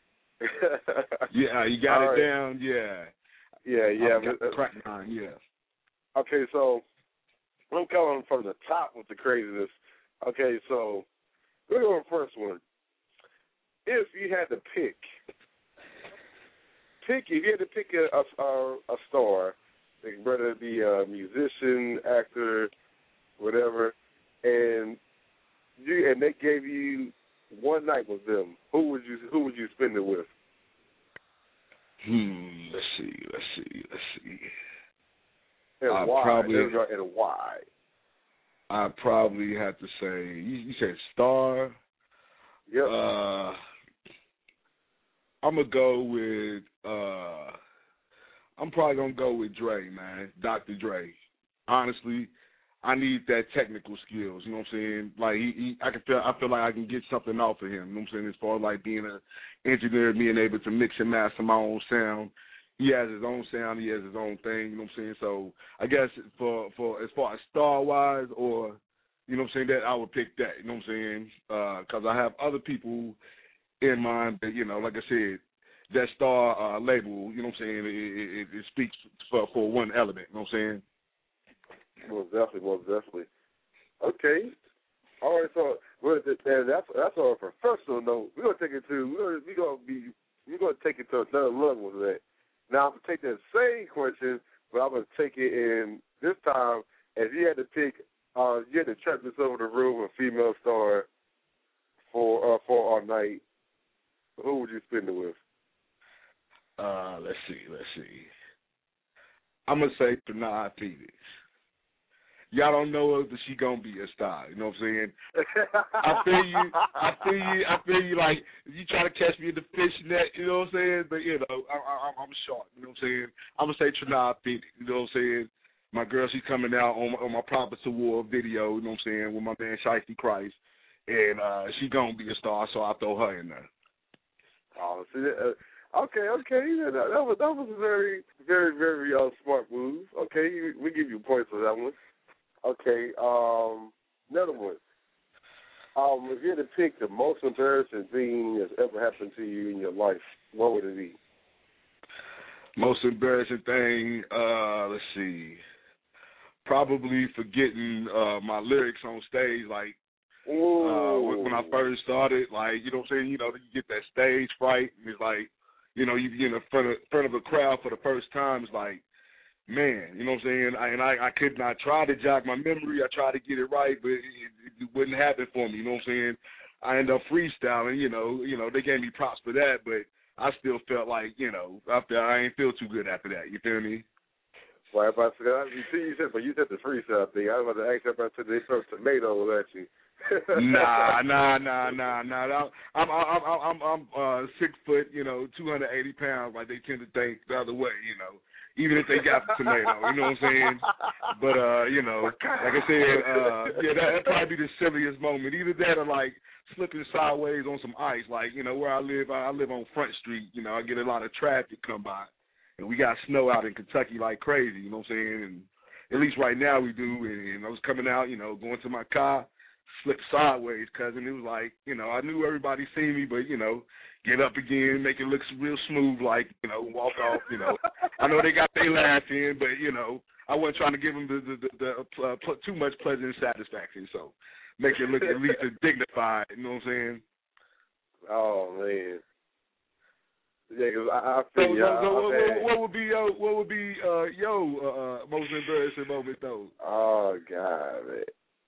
Yeah, you got All it right. down. Yeah, Yeah, yeah. I got but, the crack nine. Yeah. Okay, so I'm coming from the top with the craziness. Okay, so we're going first one. If you had to pick, pick if you had to pick a a, a, a star, like whether it be a musician, actor, whatever, and you and they gave you one night with them, who would you who would you spend it with? Hmm. Let's see. Let's see. Let's see. And I why? probably and why? I probably have to say you, you said star. Yep. Uh, I'm gonna go with. Uh, I'm probably gonna go with Dre, man. Doctor Dre. Honestly, I need that technical skills. You know what I'm saying? Like he, he I can feel. I feel like I can get something off of him. You know what I'm saying? As far as like being an engineer, being able to mix and master my own sound. He has his own sound. He has his own thing. You know what I'm saying? So I guess for for as far as star wise, or you know what I'm saying, that I would pick that. You know what I'm saying? Because uh, I have other people in mind that, you know, like I said, that star uh, label. You know what I'm saying? It, it, it speaks for for one element. You know what I'm saying? Most definitely, most definitely. Okay. All right. So well, that's that's on a professional note. We're gonna take it to we're gonna, we're gonna be we're gonna take it to another level with that. Now, I'm going to take that same question, but I'm going to take it in this time. If you had to pick, uh, you had to trap this over the room, a female star for uh, for our night, who would you spend it with? Uh, let's see, let's see. I'm going to say Trinidad Phoenix. Y'all don't know if she gonna be a star. You know what I'm saying? I feel you. I feel you. I feel you. Like you try to catch me in the fish net. You know what I'm saying? But you know, I, I, I'm sharp. You know what I'm saying? I'm gonna say Trinidad Phoenix. You know what I'm saying? My girl, she's coming out on my, on my Proper to War video. You know what I'm saying? With my man Shiesty Christ, and uh, she gonna be a star. So I throw her in there. Oh, see, uh, okay, okay. That, that was that was a very, very, very uh, smart move. Okay, we give you points for that one. Okay, um, another one. Um, if you had to pick the most embarrassing thing that's ever happened to you in your life, what would it be? Most embarrassing thing, uh, let's see. Probably forgetting uh, my lyrics on stage, like uh, when I first started. Like, you know what I'm saying? You know, you get that stage fright, and it's like, you know, you get in front of, front of a crowd for the first time. It's like, man, you know what I'm saying? I, and I, I could not try to jog my memory. I tried to get it right, but it, it, it wouldn't happen for me. You know what I'm saying? I ended up freestyling. You know, you know they gave me props for that, but I still felt like, you know, after I ain't feel too good after that. You feel me? Well, if I said, you see, you said, but you said the freestyle thing. I was about to ask about to they throw tomatoes at you. nah, nah, nah, nah, nah. I'm, I'm, I'm, I'm, I'm uh, six foot, you know, two hundred eighty pounds. Like they tend to think the other way, you know. Even if they got the tomato, you know what I'm saying? But, uh, you know, like I said, uh, yeah, that, that'd probably be the silliest moment. Either that or, like, slipping sideways on some ice. Like, you know, where I live, I, I live on Front Street. You know, I get a lot of traffic come by. And we got snow out in Kentucky like crazy, you know what I'm saying? And at least right now we do. And, and I was coming out, you know, going to my car, slipped sideways, cousin. It was like, you know, I knew everybody seen me, but, you know, get up again, make it look real smooth, like, you know, walk off, you know. I know they got their laugh in, but, you know, I wasn't trying to give them the, the, the, the uh, pl- too much pleasure and satisfaction, so make it look at least dignified, you know what I'm saying? Oh, man. Yeah, because I, I feel so, you. So, so I, what, I, what, what would be your, what would be, uh, yo, uh, most embarrassing moment, though? Oh, God, man.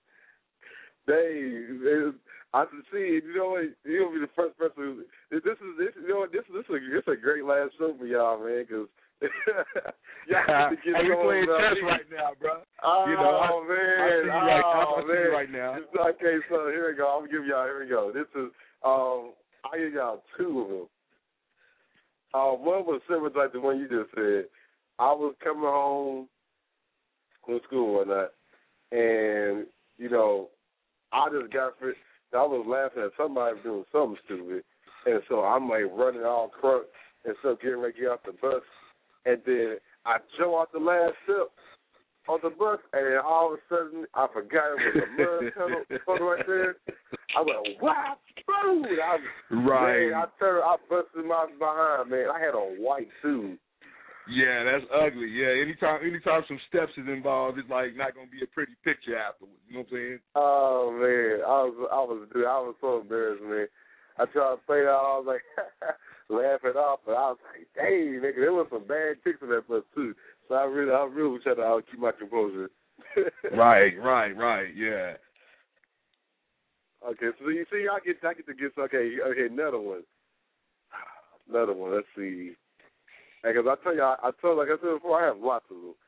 Dave, I can see, you know what, you'll be the first person. This is, this, you know what, this, this, is a, this is a great last show for y'all, man, because y'all get to get hey, we playing chess me. right now, bro. Oh, you know, I, man. I see you right, oh, I, I see man. you right now. Okay, so here we go. I'm going to give y'all, here we go. This is, um, I'll give y'all two of them. Uh, one was similar like the one you just said. I was coming home from school and whatnot, and, you know, I just got for I was laughing at somebody doing something stupid, and so I'm like running all crunk and stuff, getting ready to get off the bus, and then I jump off the last step on the bus, and all of a sudden I forgot it was a mud tunnel, tunnel right there. I went, wow, boom! I, right. Man, I turned, I busted my behind, man. I had a white suit. Yeah, that's ugly. Yeah, anytime anytime some steps is involved, it's like not gonna be a pretty picture afterwards. You know what I'm saying? Oh man, I was I was dude, I was so embarrassed, man. I tried to play it out, I was like laughing off, but I was like, dang, nigga, there was some bad chicks in that place too. So I really I really wish I would keep my composure. Right, right, right, yeah. Okay, so you see, I get I get to get okay, okay, another one, another one. Let's see. Because I tell you, I, I told, like I said before, I have lots of them.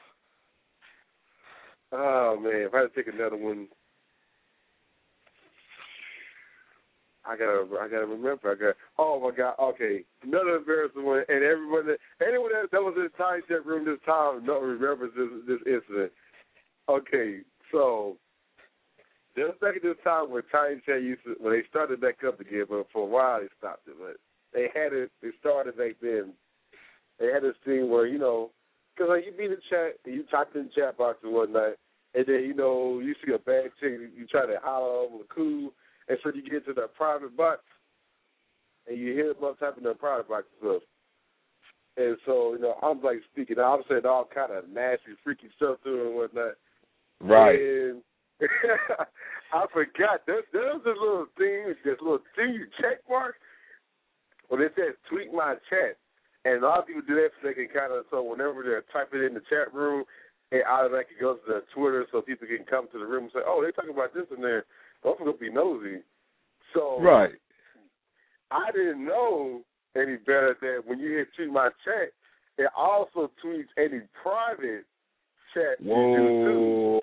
Oh, man, if I had to take another one, I gotta, I gotta remember. I got. Oh my God. Okay, another embarrassing one, and everyone, that, anyone that, that was in the time check room this time, no remembers this this incident. Okay, so there was back at this time when time check used to, when they started back up again, but for a while they stopped it. But they had it. They started back then. They had this thing where, you know, because like, you be in the chat, and you type in the chat box and whatnot, and then, you know, you see a bad chick, you try to holler over the cool, and so you get to that private box, and you hear them up typing their private box and stuff. And so, you know, I'm, like, speaking, I'm saying all kind of nasty, freaky stuff to her and whatnot. Right. And I forgot, there, there was this little thing, this little thing you check mark, when it says tweet my chat. And a lot of people do that so they can kind of, so whenever they're typing in the chat room, it automatically goes to their Twitter so people can come to the room and say, oh, they're talking about this in there. Don't forget to be nosy. So right. I didn't know any better that when you hit tweet my chat, it also tweets any private chat Whoa. you do too.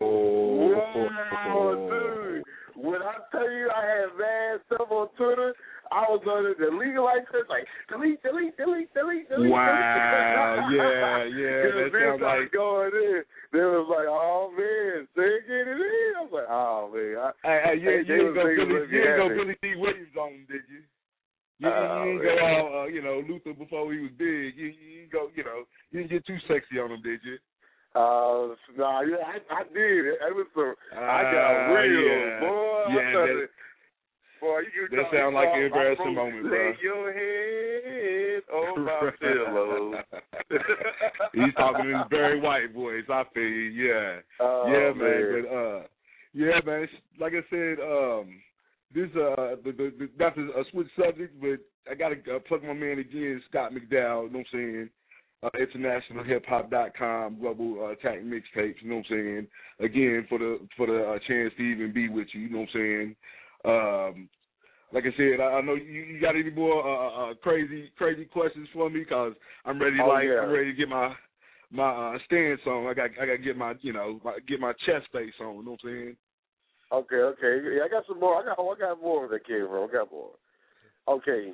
Whoa, dude. When I tell you I had bad stuff on Twitter, I was on it, the legalize it, like, delete, delete, delete, delete, delete. Wow, yeah, yeah, that sounds like... going in. They was like, oh, man, they get it in. I was like, oh, man. I, hey, hey, you, hey, you ain't go Billy, you ain't go Billy D. Williams on him, did you? You, oh, you ain't go all, uh, you know, Luther before he was big. You, you ain't go, you know, you didn't get too sexy on him, did you? Uh, no, nah, yeah, I, I did. It was some, uh, I got real, yeah. boy. Yeah, I that, boy, you that sound like an embarrassing moment, bro. Lay your head on my pillow. He's talking in his very white voice. I feel you, yeah. Oh, yeah, man. man. But, uh, yeah, man. Like I said, um, this, uh, the, the, the, that's a, a switch subject, but I got to uh, plug my man again, Scott McDowell, you know what I'm saying? Uh, international hip hop dot com, Global uh, Attack Mixtapes, you know what I'm saying? Again, for the for the uh, chance to even be with you, you know what I'm saying? Um, like I said, I, I know you, you got any more uh, uh, crazy crazy questions for me? Cause I'm ready, oh, like yeah. I'm ready to get my my uh, stance on. I got I got to get my you know my, get my chest face on. You know what I'm saying? Okay, okay. Yeah, I got some more. I got I got more that came from. I got more. Okay,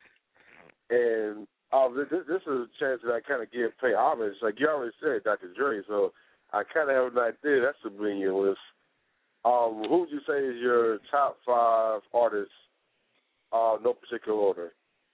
and. Oh, this, this is a chance that I kind of give pay homage. Like you already said, Doctor Dre, so I kind of have an idea. That's a brilliant list. Um, who would you say is your top five artists? Uh, no particular order.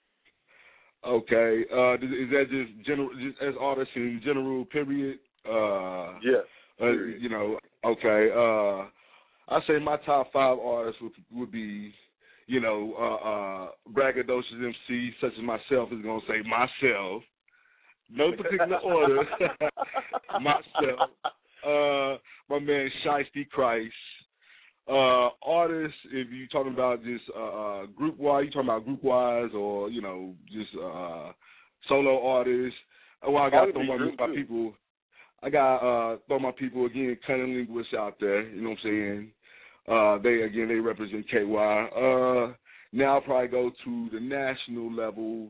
Okay. Uh, is that just general, just as artists in general? Period. Uh, yes. Uh, you know. Okay. Uh, I say my top five artists would would be. You know, uh, uh, braggadocious M C such as myself is going to say myself. No particular order. myself. Uh, my man Shiesty Christ. Uh, artists, if you're talking about just uh, uh, group-wise, you talking about group-wise or, you know, just uh, solo artists. Well, I got to throw my, my people. I got uh, throw my people, again, Cunning Linguists out there, you know what I'm saying? Uh, they again they represent K Y. Uh, now I'll probably go to the national level.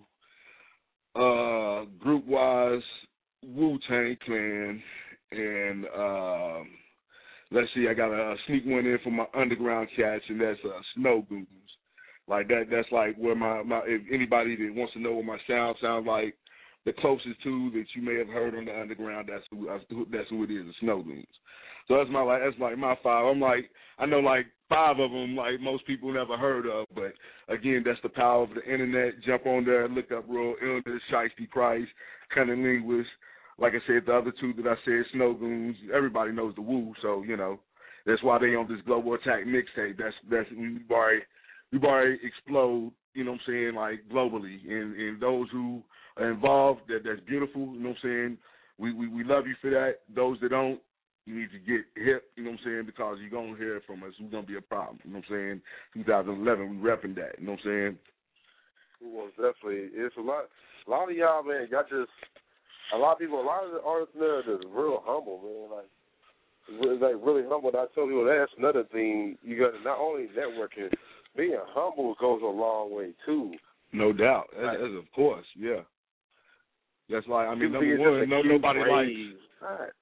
Uh, group wise, Wu-Tang Clan, and um, let's see, I got to sneak one in for my underground cats, and that's uh, Snow Goons. Like that, that's like where my, my if anybody that wants to know what my sound sounds like, the closest to that you may have heard on the underground, that's who that's who it is, the Snow Goons. So that's my like that's like my five. I'm like I know like five of them like most people never heard of, but again that's the power of the internet. Jump on there, look up Real Illness, Shiesty Christ, Cunning Linguist. Like I said, the other two that I said, Snow Goons. Everybody knows the Wu, so you know that's why they on this Global Attack mixtape. That's that's we've already we've already explode. You know what I'm saying, like globally, and and those who are involved, that that's beautiful. You know what I'm saying? We, we we love you for that. Those that don't, you need to get hip. You know what I'm saying? Because you're gonna hear it from us. We're gonna be a problem. You know what I'm saying? twenty eleven, we repping that. You know what I'm saying? Well, definitely. It's a lot. A lot of y'all, man, y'all just a lot of people. A lot of the artists there are just real humble, man. Like. It's like really humble. I told you that's another thing. You got to not only networking, being humble goes a long way too. No doubt, Right. as, as of course, yeah. That's like I mean, People number think it's one, just a no cute nobody phrase. likes Right.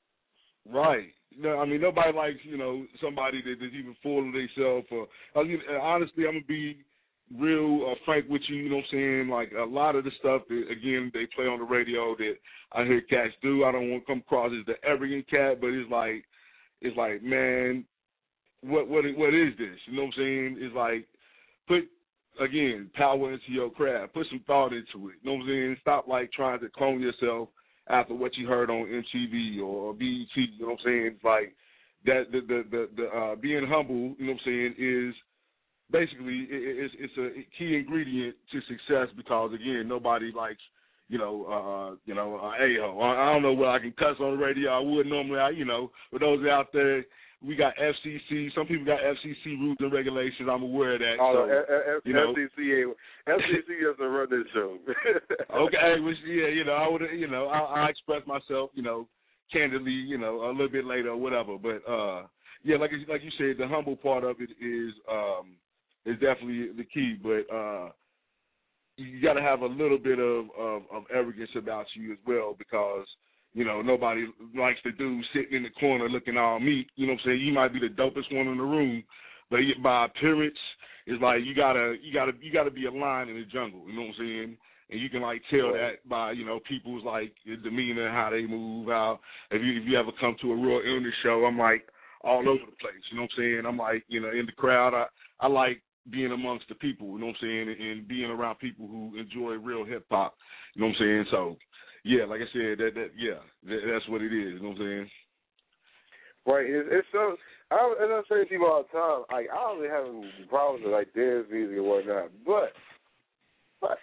right. No, I mean nobody likes you know somebody that, that's even full of themselves. Or I mean, honestly, I'm gonna be real uh, frank with you. You know what I'm saying? Like a lot of the stuff that again they play on the radio that I hear cats do. I don't want to come across as the arrogant cat, but it's like it's like man, what what what is this? You know what I'm saying? It's like put again power into your craft. Put some thought into it. You know what I'm saying? Stop like trying to clone yourself after what you heard on M T V or B E T. You know what I'm saying? It's like that the the the, the uh, being humble. You know what I'm saying is. Basically, it's, it's a key ingredient to success because again, nobody likes, you know, uh, you know, uh, a-ho. I don't know whether I can cuss on the radio. I would normally, I, you know, for those out there, we got F C C. Some people got F C C rules and regulations. I'm aware of that. Oh, so, no, F- F- you know, F C C ain't, F C C doesn't run this show. okay, which, yeah, you know, I would, you know, I, I express myself, you know, candidly, you know, a little bit later or whatever. But uh, yeah, like like you said, the humble part of it is. Um, is definitely the key, but uh, you got to have a little bit of, of, of arrogance about you as well because, you know, nobody likes the dude sitting in the corner looking all meek. You know what I'm saying? You might be the dopest one in the room, but by appearance, it's like you gotta you gotta you gotta be a lion in the jungle. You know what I'm saying? And you can like tell that by you know people's like demeanor, how they move, how if you if you ever come to a real illness show, I'm like all over the place. You know what I'm saying? I'm like you know in the crowd, I I like being amongst the people, you know what I'm saying, and, and being around people who enjoy real hip hop, you know what I'm saying. So, yeah, like I said, that that yeah, that, that's what it is, you know what I'm saying. Right, it's, it's so. I, as I say to people all the time, like I don't really have any problems with like dance music and whatnot, but but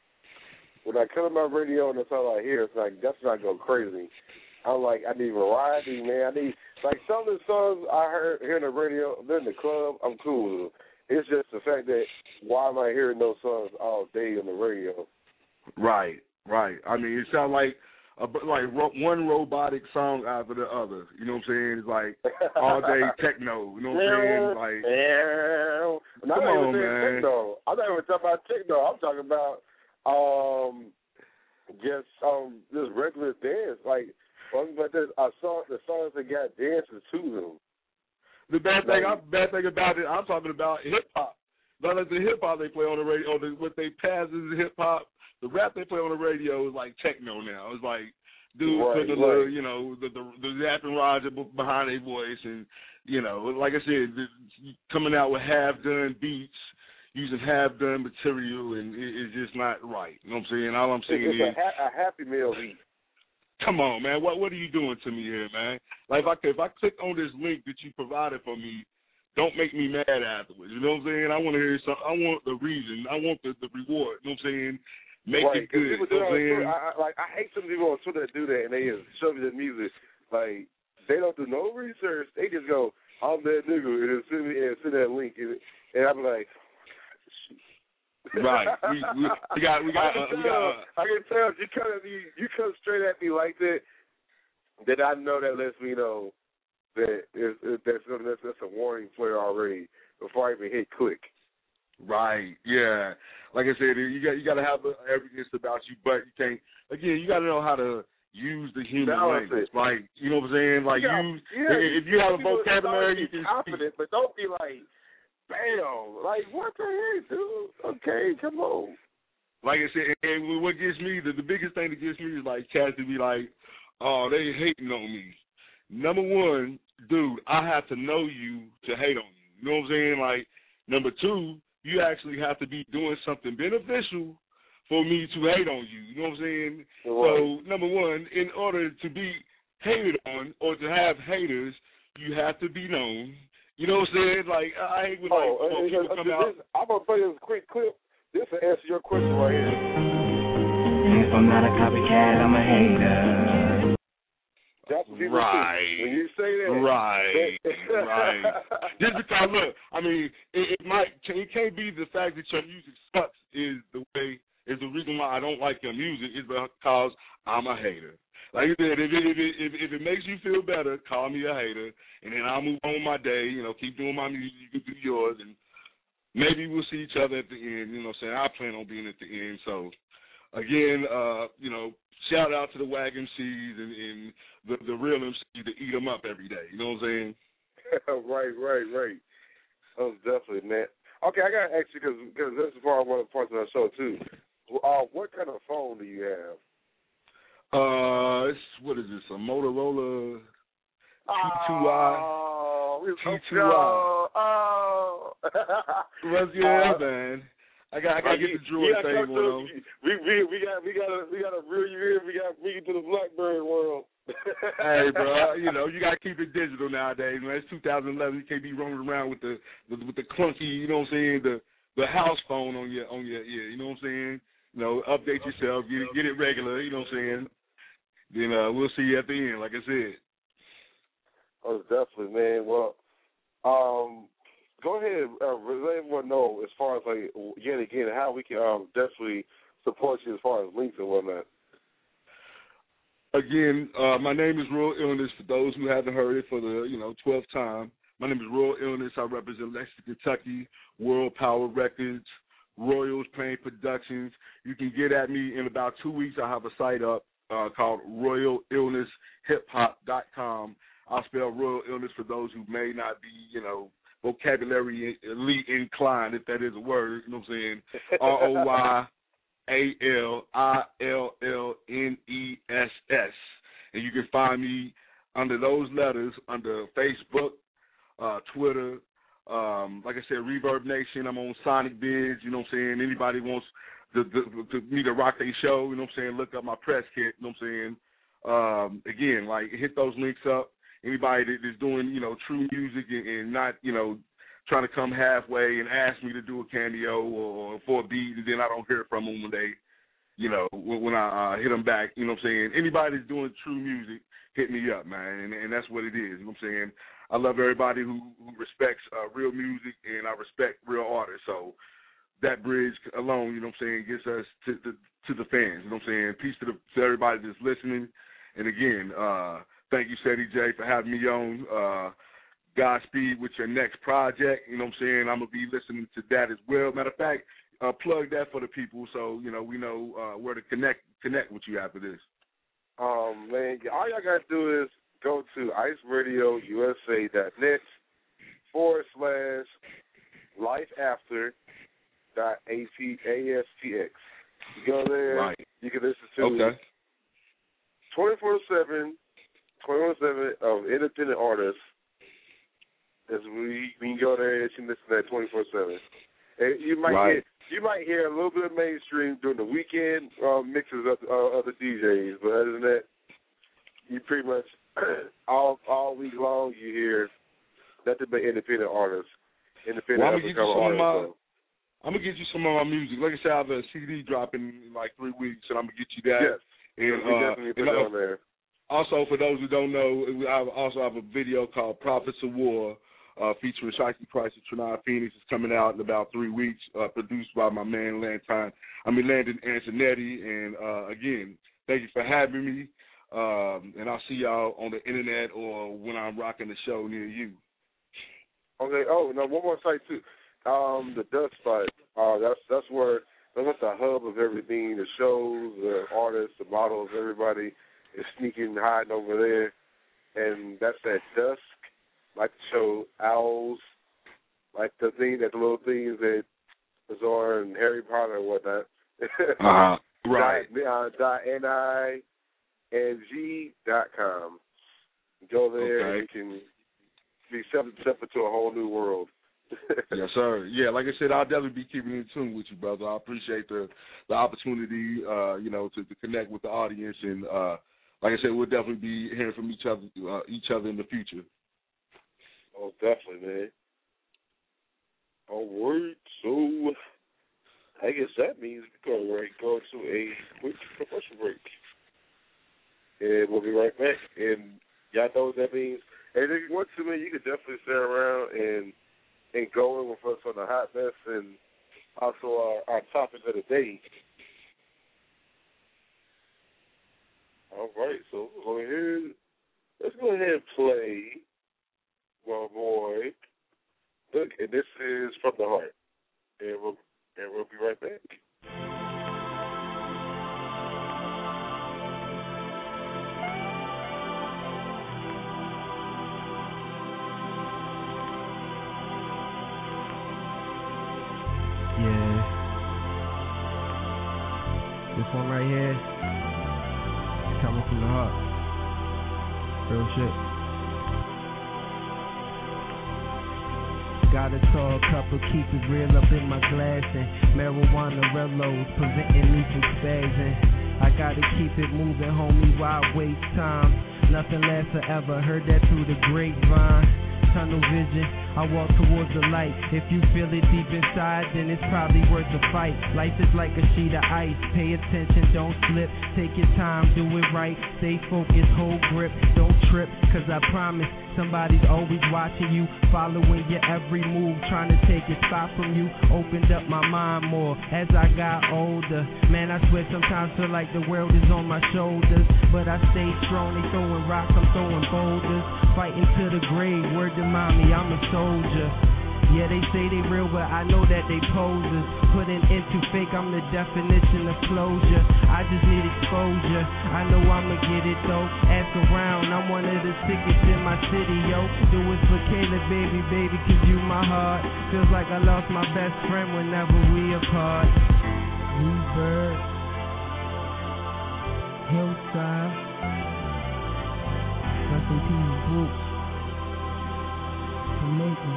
when I come to my radio and that's all I hear, it's like that's when I go crazy. I'm like, I need variety, man. I need like some of the songs I heard here on the radio, they're in the club, I'm cool with them. It's just the fact that why am I hearing those songs all day on the radio? Right, right. I mean, it sounds like a, like ro- one robotic song after the other. You know what I'm saying? It's like all day techno. You know what I'm saying? Like, yeah. Come I'm not on, even saying man. techno. I'm not even talking about techno. I'm talking about um just um just regular dance. Like, but this, I saw the songs that got dances to them. The bad thing, I, bad thing about it, I'm talking about hip hop. Not like the hip hop they play on the radio, or the, what they pass as hip hop. The rap they play on the radio is like techno now. It's like dudes Right, putting the right. little, you know, the the, the Zapp and Roger behind their voice, and you know, like I said, the, coming out with half done beats, using half done material, and it, it's just not right. You know what I'm saying? All I'm saying It's is a, ha- a Happy Meal beat. come on, man. What what are you doing to me here, man? Like, if I, if I click on this link that you provided for me, don't make me mad afterwards. You know what I'm saying? I want to hear some. I want the reason. I want the, the reward. You know what I'm saying? Make right, it good. People You do know what I'm that on saying? Twitter. I, I, like, I hate some people on Twitter that do that, and they just show me the music. Like, they don't do no research. They just go, I'm that nigga, and then send me and send that link. And, and I'm like, right. We, we, we got. We got. I Uh, can we tell, got. Uh, I can tell you come, you, you come straight at me like that, then I know that lets me know that it's, it, that's, that's, that's a warning flare already before I even hit click. Right. Yeah. Like I said, you got you got to have arrogance about you, but you can't. Again, you got to know how to use the human Balance language. it. Like, you know what I'm saying? Like, yeah, use yeah, if you have a people vocabulary, be you can confident, speak. but don't be like, bam, like what the heck, dude? Okay, come on. Like I said, and what gets me, the, the biggest thing that gets me is like cats to be like, oh, they hating on me. Number one, dude, I have to know you to hate on you. You know what I'm saying? Like, number two, you actually have to be doing something beneficial for me to hate on you. You know what I'm saying? Right. So, number one, in order to be hated on or to have haters, you have to be known. You know what I'm saying? Like, I hate when like, Oh, when uh, people uh, come this, out. I'm going to play this quick clip. This will answer your question right here. I'm not a copycat, I'm a hater. That's what people Right. see. When you say that. Right. right. Just because, look, I mean, it, it might, it can't be the fact that your music sucks is the way, is the reason why I don't like your music is because I'm a hater. Like you said, if it, if it, if, if it makes you feel better, call me a hater, and then I'll move on with my day, you know, keep doing my music, you can do yours, and maybe we'll see each other at the end, you know what I'm saying? I plan on being at the end, so, again, uh, you know, shout out to the W A G M Cs and, and the, the real M Cs that eat them up every day. You know what I'm saying? right, right, right. Oh, definitely, man. Okay, I got to ask you, because this is part of one of the parts of our show, too. Uh, what kind of phone do you have? Uh, it's, what is this, a Motorola T two I? Oh, T two I. Oh. Well, yeah, uh, man. I got, I got to get the Droid thing going on. We, we, we got, we got to, we got to reel you in. We got to bring you to the BlackBerry world. Hey, bro, you know you got to keep it digital nowadays, man. It's two thousand eleven. You can't be roaming around with the, with, with the clunky, you know what I'm saying, the, the house phone on your, on your, yeah, you know what I'm saying. You know, update yourself, get it, get it regular. You know what I'm saying. Then uh, we'll see you at the end, like I said. Oh, definitely, man. Well, um, go ahead, uh, let everyone know as far as like yet again how we can um, definitely support you as far as links and whatnot. Again, uh, my name is Royal Illness. For those who haven't heard it for the you know twelfth time, my name is Royal Illness. I represent Lexington, Kentucky, World Power Records, Royals Playing Productions. You can get at me in about two weeks. I have a site up uh, called royal illness hip hop dot com. I'll spell Royal Illness for those who may not be, you know, vocabulary elite inclined, if that is a word. You know what I'm saying? R O Y A L I L L N E S S. And you can find me under those letters under Facebook, uh, Twitter, um, like I said, Reverb Nation. I'm on Sonic Vids. You know what I'm saying? Anybody wants to, to, to me to rock their show, you know what I'm saying? Look up my press kit, you know what I'm saying? Um, again, like, hit those links up. Anybody that is doing, you know, true music and, and not, you know, trying to come halfway and ask me to do a cameo or, or for a beat, and then I don't hear from them when they, you know, when, when I uh, hit them back, you know what I'm saying? Anybody that's doing true music, hit me up, man, and, and that's what it is, you know what I'm saying? I love everybody who, who respects uh, real music, and I respect real artists, so that bridge alone, you know what I'm saying, gets us to the, to the fans, you know what I'm saying? Peace to, the, to everybody that's listening, and again, uh, thank you, Ceddy J, for having me on. Uh, Godspeed with your next project. You know what I'm saying? I'm going to be listening to that as well. Matter of fact, uh, plug that for the people so, you know, we know uh, where to connect connect with you after this. Um, man, all y'all got to do is go to ice radio u s a dot net forward slash life after dot A P A S T X. You go there, right. You can listen to okay. twenty-four seven, twenty-four seven of independent artists. As we, we can go there and you can listen to that twenty-four seven. And you might right. hear, you might hear a little bit of mainstream during the weekend uh, mixes of uh, other D Js, but other than that, you pretty much all all week long you hear nothing but independent artists, independent well, I'm gonna get you some artists. of my, so. I'm gonna get you some of my music. Like I said, I have a C D dropping in like three weeks, and I'm gonna get you that. Yes, and, we uh, definitely put that on there. Also, for those who don't know, I also have a video called Prophets of War. Uh, featuring Shiesty Price and Trinidad Phoenix is coming out in about three weeks, uh, produced by my man Landon, I mean Landon Antonetti. And uh, again, thank you for having me. Um, and I'll see y'all on the internet or when I'm rocking the show near you. Okay. Oh, now one more site too. Um, the Dust Spot. Uh, that's that's where that's the hub of everything. The shows, the artists, the models, everybody is sneaking, hiding over there, and that's at dusk. Like the show Owls, like the thing, that the little things that Azor and Harry Potter and whatnot. uh-huh. Right. Dot, uh, dot N I N G dot com. Go there okay. and you can be separate to a whole new world. Yes, sir. Yeah, like I said, I'll definitely be keeping in tune with you, brother. I appreciate the the opportunity, uh, you know, to, to connect with the audience, and uh, like I said, we'll definitely be hearing from each other, uh, each other in the future. Oh, definitely, man. All right, so I guess that means we're going to go to a quick commercial break. And we'll be right back. And y'all know what that means. And if you want to, man, you can definitely stay around and and go in with us on the hot mess and also our, our topic of the day. All right, so we'll go ahead. Let's go ahead and play my boy. Look, and this is From the Heart. And we'll and we'll be right back. Yeah. This one right here, coming from the heart. Real shit. Got a tall cup of keep it real up in my glass, and marijuana relos preventing me from spazzing. I gotta keep it moving, homie, why waste time? Nothing lasts forever, heard that through the grapevine. Tunnel vision, I walk towards the light. If you feel it deep inside, then it's probably worth the fight. Life is like a sheet of ice, pay attention, don't slip. Take your time, do it right, stay focused, hold grip, don't trip. Cause I promise, somebody's always watching you, following your every move, trying to take your spot from you. Opened up my mind more as I got older. Man, I swear sometimes feel like the world is on my shoulders, but I stay strong, they throwing rocks, I'm throwing boulders. Fighting to the grave, word to mommy, I'm a soldier. Yeah, they say they real, but I know that they posers. Putting into fake, I'm the definition of closure. I just need exposure, I know I'ma get it though. Ask around, I'm one of the sickest in my city, yo. Do it for Kayla, baby, baby, cause you my heart. Feels like I lost my best friend whenever we apart. Bluebird, Hillside, rest in peace, Brooks, Jamaica.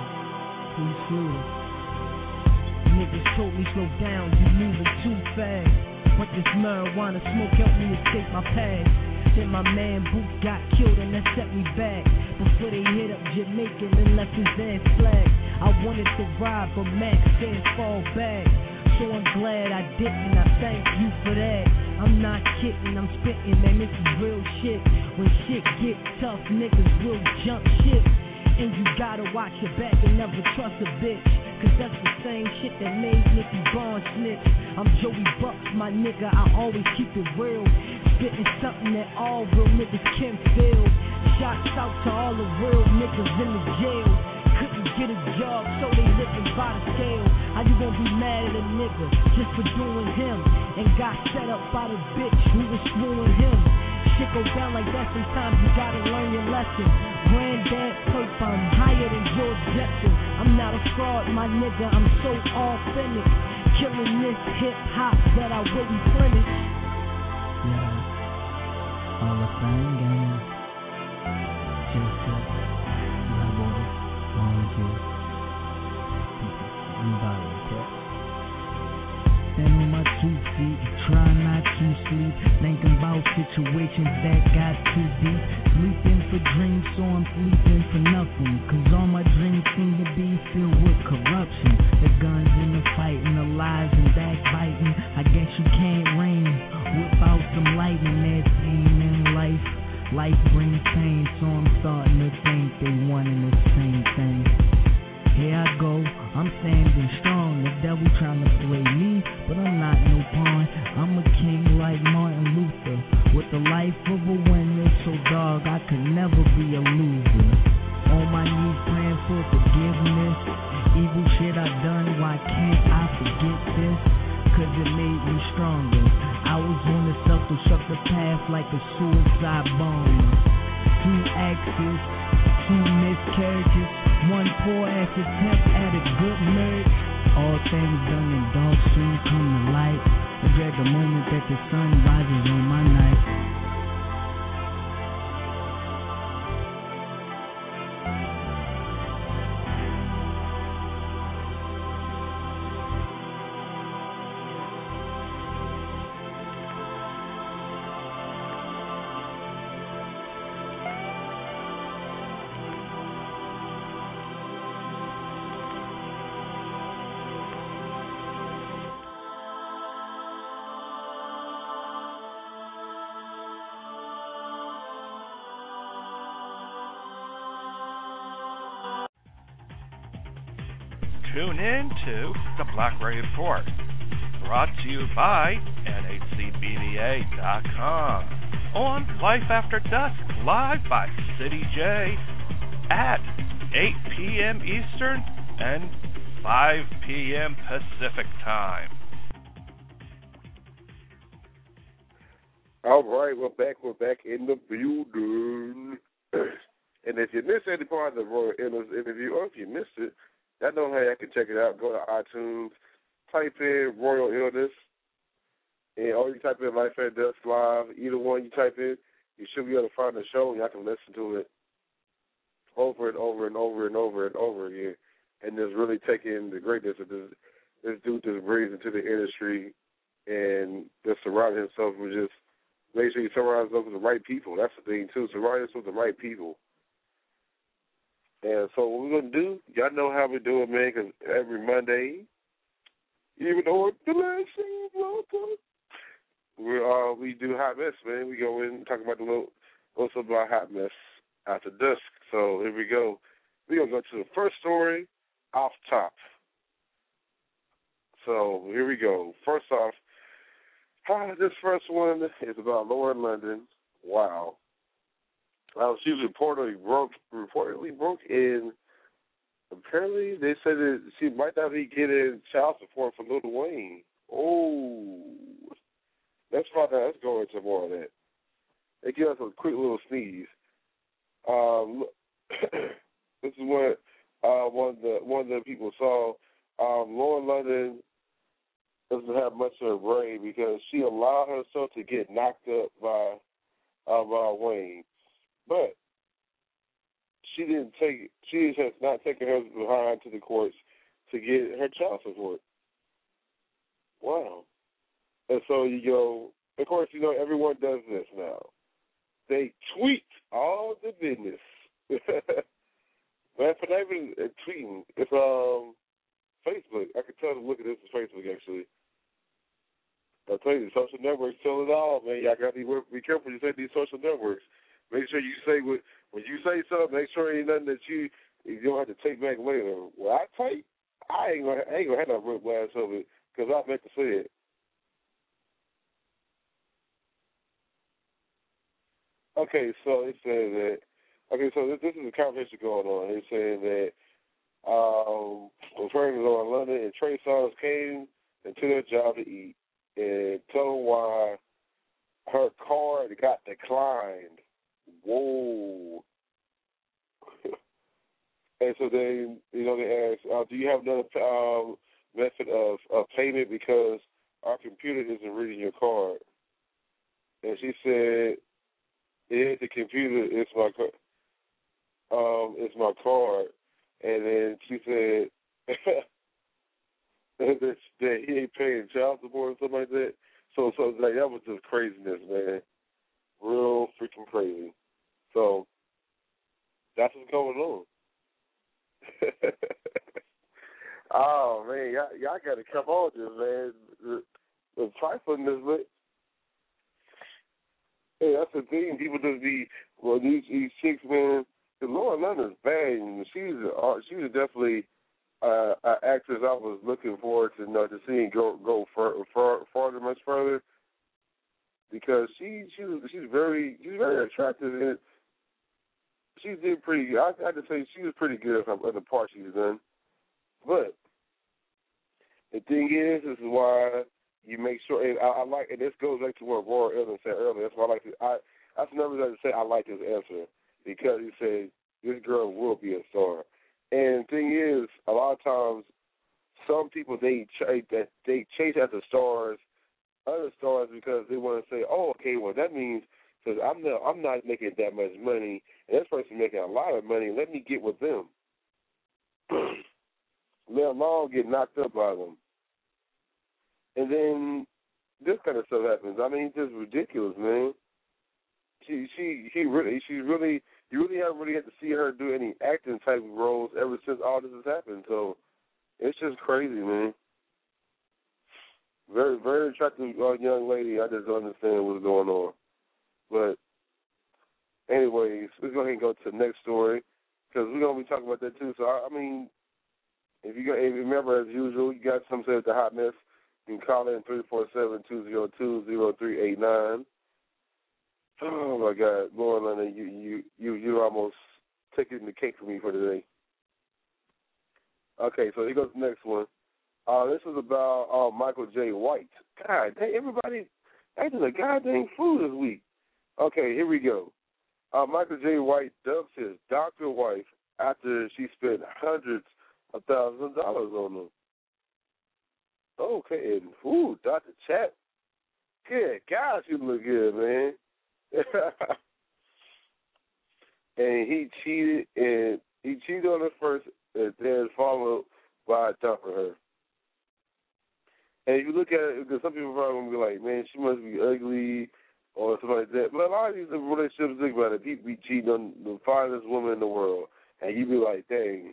Niggas told me slow down, you moving too fast. But this marijuana smoke helped me escape my past. Then my man Boots got killed and that set me back. Before they hit up Jamaican and left his ass flag. I wanted to ride, but Max said fall back. So I'm glad I didn't, I thank you for that. I'm not kidding, I'm spitting, man, this is real shit. When shit get tough, niggas will jump shit. And you gotta watch your back and never trust a bitch, cause that's the same shit that made Nicky Barnes snitch. I'm Joey Bucks, my nigga, I always keep it real. Spitting something that all real niggas can feel. Shots out to all the real niggas in the jail. Couldn't get a job, so they living by the scale. How you gonna be mad at a nigga just for doing him? And got set up by the bitch who was screwing him. Shit go down like that, sometimes you gotta learn your lesson. Granddad Perp, I'm higher than George Jetson. I'm not a fraud, my nigga, I'm so authentic. Killing this hip-hop that I will replenish. Yeah, all the same game. Just a my boy, volunteer. I'm violent, stand on my two feet, try not to sleep. Thinking about situations that got too deep. Sleeping for dreams, so I'm sleeping for nothing. Cause all my dreams seem to be filled with corruption. The guns and the fighting, the lies and backbiting. I guess you can't rain without some lightning. That pain in life, life brings pain. So I'm starting to think they wanting the same thing. Here I go, I'm standing strong. The devil trying to play me, but I'm not no pawn. I'm a king like Martin Luther, with the life of a winner. So dog, I could never be a loser. On my knees praying for forgiveness. Evil shit I've done, why can't I forget this? Cause it made me stronger. I was on the self-destructive path like a suicide bomb. Two axes, two miscarriages, one poor ass attempt at a good marriage. All things done in dark soon come to light. I dread the moment that the sun rises on my night. tune in to the Black Report, brought to you by N A C B D A dot com, on Life After Dusk, live by City J at eight p.m. Eastern and five p.m. Pacific Time. All right, we're back. We're back in the building. And if you missed any part of the Royal Illness interview, or if you missed it, I know how you can check it out. Go to iTunes, type in Royal Illness, and or you type in Life at Dusk Live. Either one you type in, you should be able to find the show, and y'all can listen to it over and over and over and over and over again. And just really take in the greatness of this, this dude just brings into the industry and just surround himself with just, make sure you surround yourself with the right people. That's the thing, too. Surround yourself with the right people. And so what we're going to do, y'all know how we do it, man, because every Monday, even though it's the last thing, we uh, we do Hot Mess, man. We go in and talk about the little, what's up about Hot Mess after dusk. So here we go. We're going to go to the first story off top. So here we go. First off, uh, this first one is about Lauren London. Wow. Uh, she was reportedly broke, reportedly broke in. Apparently, they said that she might not be getting child support for Lil Wayne. Oh, let's find out. Let's go into more of that. They give us a quick little sneeze. Um, this is what uh, one of the one of the people saw. Um, Lauren London doesn't have much of her brain because she allowed herself to get knocked up by uh, by Wayne. But she didn't take. She has not taken her behind to the courts to get her child support. Wow! And so you go. Of course, you know everyone does this now. They tweet all the business. Man, for not even tweeting, it's um Facebook. I can tell them. Look at this. It's Facebook actually. I'll tell you, the social networks tell it all, man. Y'all got to be, be careful when you say these social networks. Make sure you say what when you say something. Make sure ain't nothing that you you don't have to take back later. Well, I type, I ain't gonna I ain't gonna have no real blast of it because I meant to say it. Okay, so it says that. Okay, so this, this is a conversation going on. It's saying that um, referring to Lauren London and Trey Songz came into their job to eat and told them why her card got declined. Whoa. And so they, you know, they asked, uh, do you have another um, method of, of payment because our computer isn't reading your card? And she said, yeah, the computer is my um, it's my card. And then she said that, that he ain't paying child support or something like that. So, so like, that was just craziness, man. Real freaking crazy. So that's what's going on. Oh man, y'all, y'all got to come on this, man. The, the trifling is lit. Hey, that's the thing. People just be well, these these chicks, man. The Lauren London's bang. She's uh, she was definitely uh, an actress I was looking forward to, you know, to seeing go go far, far, farther, much further. Because she she was she's very she's very attractive and she did pretty good. I, I have to say she was pretty good at the part she's done. But the thing is, this is why you make sure. And I, I like, and this goes back to what Roy Evans said earlier. That's why I like to. I that's another reason to say I like his answer because he said this girl will be a star. And the thing is, a lot of times, some people they ch- that they chase after stars. Other stars because they want to say, oh, okay, well that means because I'm not I'm not making that much money, and this person making a lot of money. Let me get with them. Let alone get knocked up by them, and then this kind of stuff happens. I mean, it's just ridiculous, man. She she she really she really you really haven't really had to see her do any acting type of roles ever since all this has happened. So it's just crazy, man. Very, very attractive uh, young lady. I just don't understand what's going on. But anyways, we're going to go to the next story because we're going to be talking about that too. So, I, I mean, If you got, if you remember, as usual, you got something at the hot mess. You can call in three four seven, two zero two, zero three eight nine. Oh my God, Lauren Leonard, you you you you almost taking the cake for me for today. Okay, so here goes the next one. Uh, this is about uh, Michael J. White. God, dang, everybody acting a goddamn fool this week. Okay, here we go. Uh, Michael J. White dubs his doctor wife after she spent hundreds of thousands of dollars on him. Okay, and ooh, Doctor Chat. Good gosh, you look good, man. And he cheated, and he cheated on her first, and then followed by dumping her. And if you look at it, because some people are probably going to be like, man, she must be ugly or something like that. But a lot of these relationships, think about it, people be cheating on the finest woman in the world. And you be like, dang,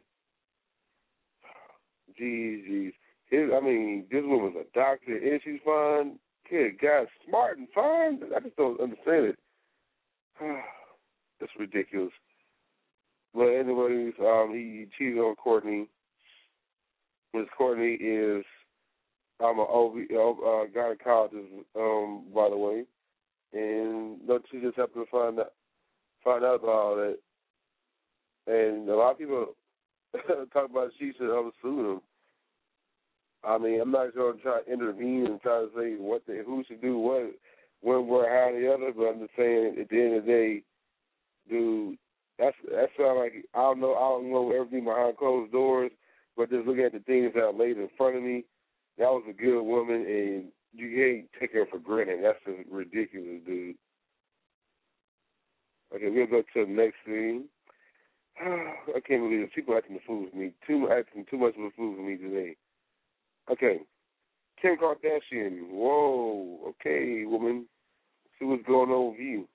geez, geez. His, I mean, this woman's a doctor, and she's fine. Good God, smart and fine. I just don't understand it. That's ridiculous. But anyways, um, he cheated on Courtney. Miss Courtney is, I'm an O B, uh, gynecologist, um, by the way, and look, she just happened to find out, find out about all that. And a lot of people talk about she should have sued him. I mean, I'm not going to try to intervene and try to say what the, who should do what, when, where, how, the other, but I'm just saying at the end of the day, dude, that's that sounds like I don't know I don't know everything behind closed doors, but just looking at the things that are laid in front of me, that was a good woman, and you can't take her for granted. That's just ridiculous, dude. Okay, we'll go to the next thing. I can't believe it. People acting the fool with me. Too acting too much of a fool for me today. Okay, Kim Kardashian. Whoa. Okay, woman. See what's going on with you.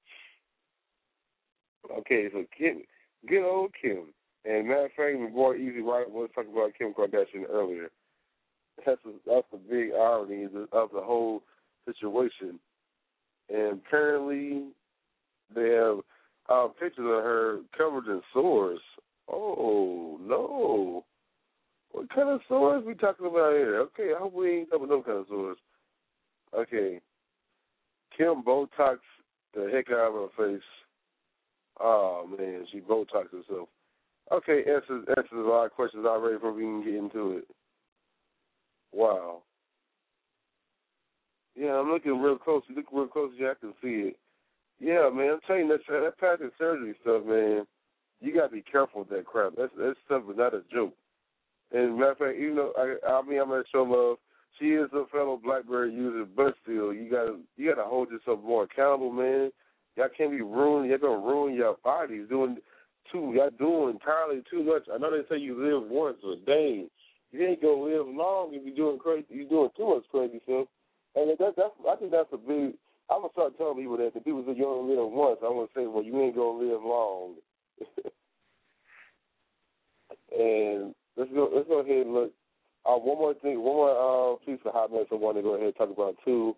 Okay, so Kim, good old Kim. And matter of fact, my boy Easy Rider was talking about Kim Kardashian earlier. That's a, that's the big irony of the, of the whole situation. And apparently, they have uh, pictures of her covered in sores. Oh, no. What kind of sores we talking about here? Okay, I hope we ain't talking about no kind of sores. Okay. Kim Botox the heck out of her face. Oh, man, she Botox herself. Okay, answers, answers a lot of questions already before we can get into it. Wow. Yeah, I'm looking real close. You look real close, yeah, I can see it. Yeah, man, I'm telling you, that, that plastic surgery stuff, man, you got to be careful with that crap. That's, that stuff is not a joke. And matter of fact, even though, I, I mean, I'm going to show love, she is a fellow BlackBerry user, but still, you got to you got to hold yourself more accountable, man. Y'all can't be ruining, you're going to ruin your bodies doing too, y'all doing entirely too much. I know they say you live once, but dang, you ain't going to live long if you're doing crazy, you're doing too much crazy stuff. And that, that's, I think that's a big, I'm going to start telling people that. The people say you only live once, I'm going to say, well, you ain't going to live long. And let's go, let's go ahead and look. Uh, one more thing, one more uh, piece of hot mess I want to go ahead and talk about, too,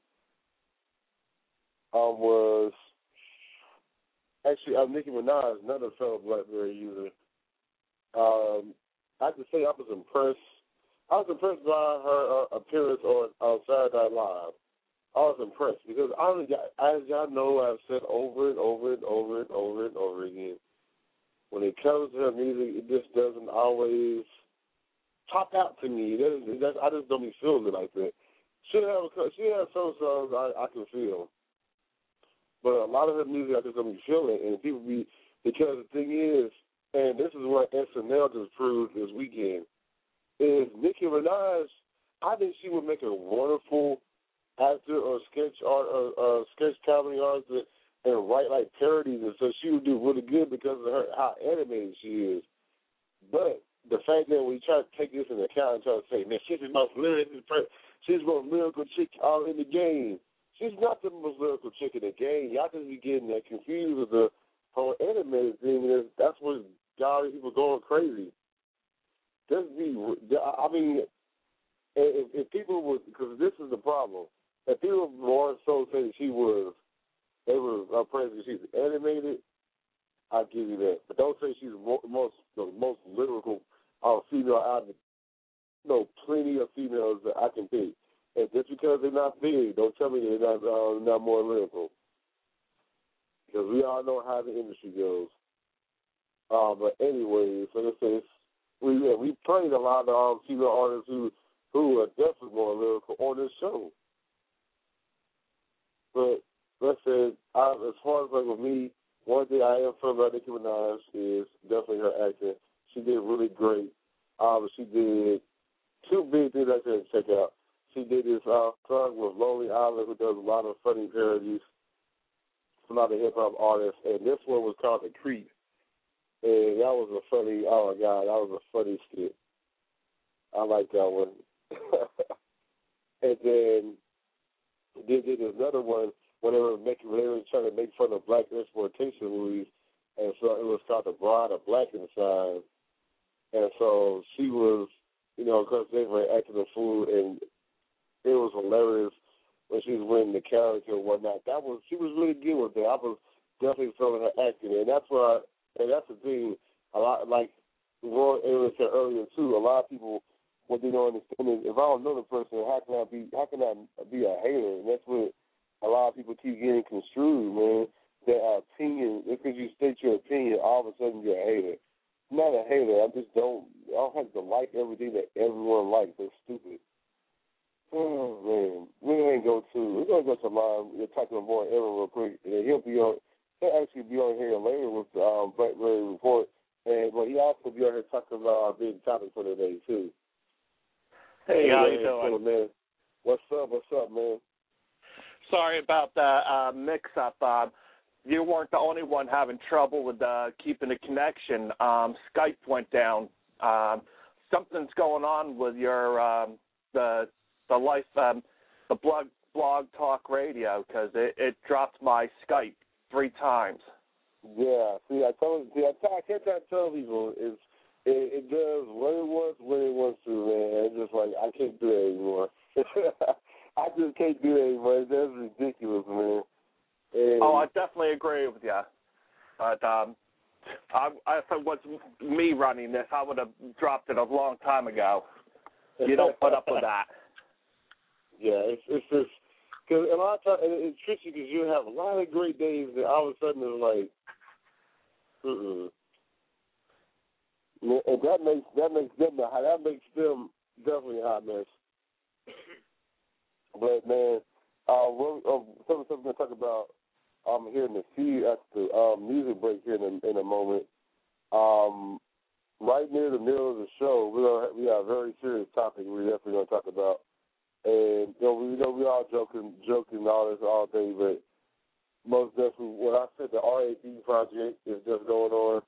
um, was actually uh, Nicki Minaj, another fellow BlackBerry user. Um, I have to say I was impressed. I was impressed by her uh, appearance on uh, Saturday Night Live. I was impressed because, I, as y'all know, I've said over and over and over and over and over again, when it comes to her music, it just doesn't always pop out to me. It doesn't, it doesn't, I just don't be feeling it like that. She have a, she have some songs I, I can feel, but a lot of her music I just don't be feeling. And people be because the thing is, and this is what S N L just proved this weekend, is Nicki Minaj. I think she would make a wonderful actor or sketch art or uh, sketch comedy artist and write like parodies, and so she would do really good because of her how animated she is. But the fact that we try to take this into account and try to say, man, she's the most lyrical, she's the most lyrical chick all in the game. She's not the most lyrical chick in the game. Y'all just be getting that confused with the whole animated thing. And that's what got people going crazy. Just be, I mean, if, if people would, because this is the problem. If people more so say that she was, they were uh, praising she's animated, I'll give you that. But don't say she's the most, the most lyrical uh, female out of know plenty of females that I can pick. And just because they're not big, don't tell me they're not uh, not more lyrical. Because we all know how the industry goes. Uh, but anyway, so let's say we yeah, we played a lot of um, female artists who who are definitely more lyrical on this show. But let's say, I, as far as like with me, one thing I am feeling about Nicki Minaj is definitely her acting. She did really great. Um, she did two big things I can check out. She did this uh, song with Lonely Island, who does a lot of funny parodies. A lot of hip hop artists, and this one was called The Creep. And that was a funny, oh my God, that was a funny skit. I like that one. And then they did another one when they were making, when they were trying to make fun of black exploitation movies, and so it was called The Bride of Black Inside. And so she was, you know, because they were acting a fool, and it was hilarious when she was winning the character and whatnot. That was, she was really good with that. I was definitely feeling her acting, and that's why, and that's the thing. A lot, like Roy Ayers said earlier too. A lot of people, what they don't understand is, if I don't know the person, how can I be, how can I be a hater? And that's what a lot of people keep getting construed, man. That our opinion, because you state your opinion, all of a sudden you're a hater. I'm not a hater. I just don't. I don't have to like everything that everyone likes. It's stupid. Oh man, we ain't go to. We're gonna go to line. We're talking more Aaron real quick, and he'll be on. He'll actually be on here later with the um, Blackberry Report, and but he also be on here talking about our big topic for today too. Hey, hey how man, you doing, cool, man? What's up? What's up, man? Sorry about the uh, mix-up. Uh, you weren't the only one having trouble with uh, keeping the connection. Um, Skype went down. Um, something's going on with your um, the the life um, the blog blog talk radio because it, it dropped my Skype three times. Yeah, see, I told see, I, tell, I can't try to tell people is it, it does what it wants when it wants to, man. It's just like I can't do it anymore. I just can't do it anymore. That's ridiculous, man. And oh, I definitely agree with you. But um, I, I, if it was me running this, I would have dropped it a long time ago. You don't put up with that. Yeah, it's it's just because a lot of times and it's tricky because you have a lot of great days that all of a sudden it's like, mm-mm. And that makes that makes them that makes them definitely a hot mess. But man, uh, we're, uh, something something we're gonna talk about um here in the feed at the um, music break here in a, in a moment. Um, right near the middle of the show, we gonna we have a very serious topic we're definitely gonna talk about. And you know, we you know we all joking, joking all this all day, but most definitely, when I said the R A B project is just going on,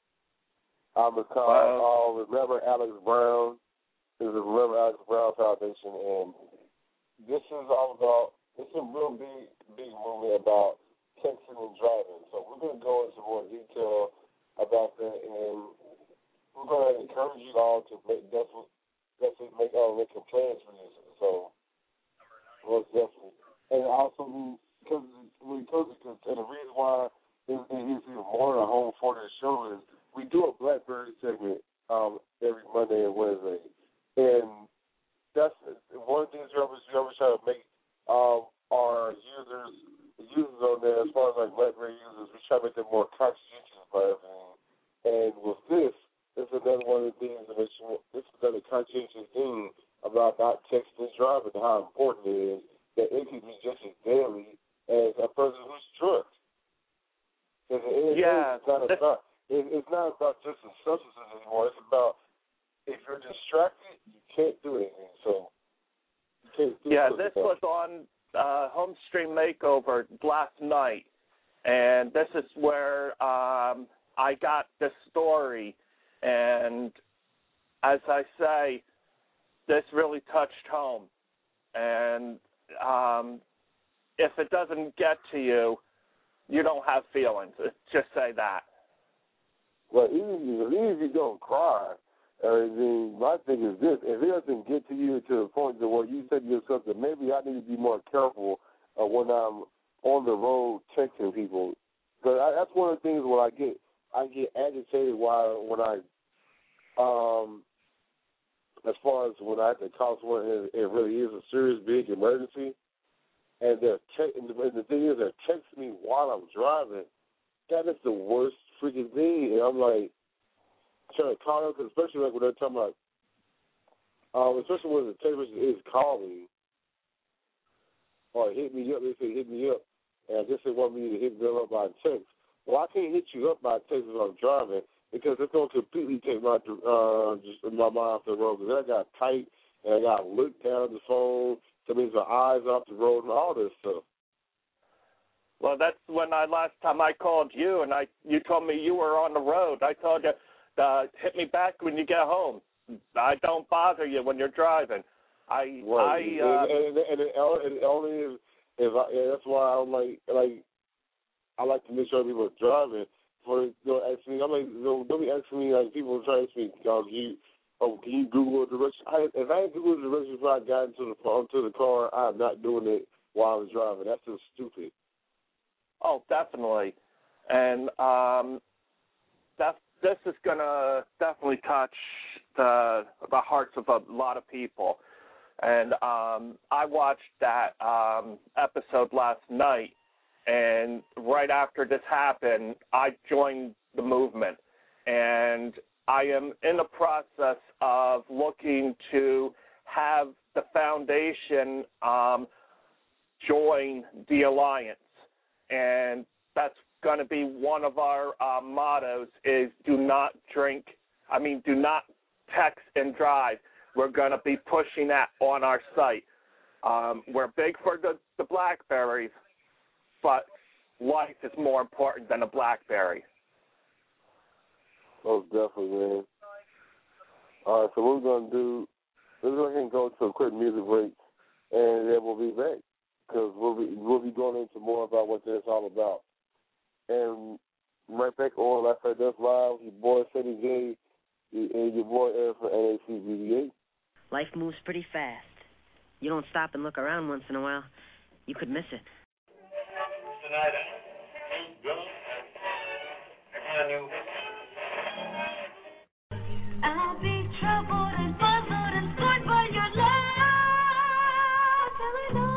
I'm gonna call. Wow. Uh, remember Alex Brown? This is the Remember Alex Brown Foundation, and this is all about. It's a real big, big movement about texting and driving. So we're gonna go into more detail about that, and we're gonna encourage you all to make definitely, definitely make uh, make your plans for this. So, most definitely. And also, because when it comes to, and the reason why it's even more than a home for this show is we do a Blackberry segment um, every Monday and Wednesday. And that's one of the things we always, we always try to make um, our users, users on there, as far as like Blackberry users, we try to make them more conscientious about everything. And with this, this is another one of the things that makes you, this is another conscientious thing about not texting and driving, how important it is that it can be just as daily as a person who's drunk. Because yeah, it's not about it, it's not about just the substances anymore. It's about if you're distracted, you can't do anything. So you can't do yeah, this was on uh, Home Stream Makeover last night, and this is where um, I got this story, and as I say, this really touched home. And um, if it doesn't get to you, you don't have feelings. Just say that. Well, even, even if you don't cry, I mean, my thing is this. If it doesn't get to you to the point where you said to yourself that maybe I need to be more careful uh, when I'm on the road texting people. Because that's one of the things when I get I get agitated while when I um as far as when I have to call someone and it really is a serious big emergency, and they're te- and the thing is they're texting me while I'm driving. That is the worst freaking thing. And I'm like trying to call them, cause especially like when they're talking about, um, especially when the text message is calling or hit me up. They say hit me up, and I guess they want me to hit them up by text. Well, I can't hit you up by text if I'm driving because it's going to completely take my uh, just my mind off the road. Because I got tight and I got looked down at the phone. That means my eyes off the road and all this stuff. Well, that's when I last time I called you, and I you told me you were on the road. I told you, uh, hit me back when you get home. I don't bother you when you're driving. I, right. I, uh, and, and, and, it, and it only is, is I, and that's why I'm like, like, I like to make sure people are driving. For you know, asking me, I'm like, don't, don't be asking me like people try to ask me, oh, can you, oh, can you Google a direction? I, if I ain't Google the directions before I got into the into the car, I'm not doing it while I was driving. That's just stupid. Oh, definitely, and um, that this is gonna definitely touch the the hearts of a lot of people. And um, I watched that um, episode last night, and right after this happened, I joined the movement. And I am in the process of looking to have the foundation um, join the Alliance. And that's going to be one of our uh, mottos is do not drink, I mean, do not text and drive. We're going to be pushing that on our site. Um, we're big for the, the BlackBerries, but life is more important than a BlackBerry. Most definitely, man. All right, so what we're going to do, we're going to go to a quick music break, and then we'll be back because we'll be, we'll be going into more about what that's all about. And right back on Life After Dusk Live, your boy Ceddy J and your boy Eric from N A C B D A. Life moves pretty fast. You don't stop and look around once in a while, you could miss it. Tonight, I'll be troubled and puzzled and scorned by your love till I know.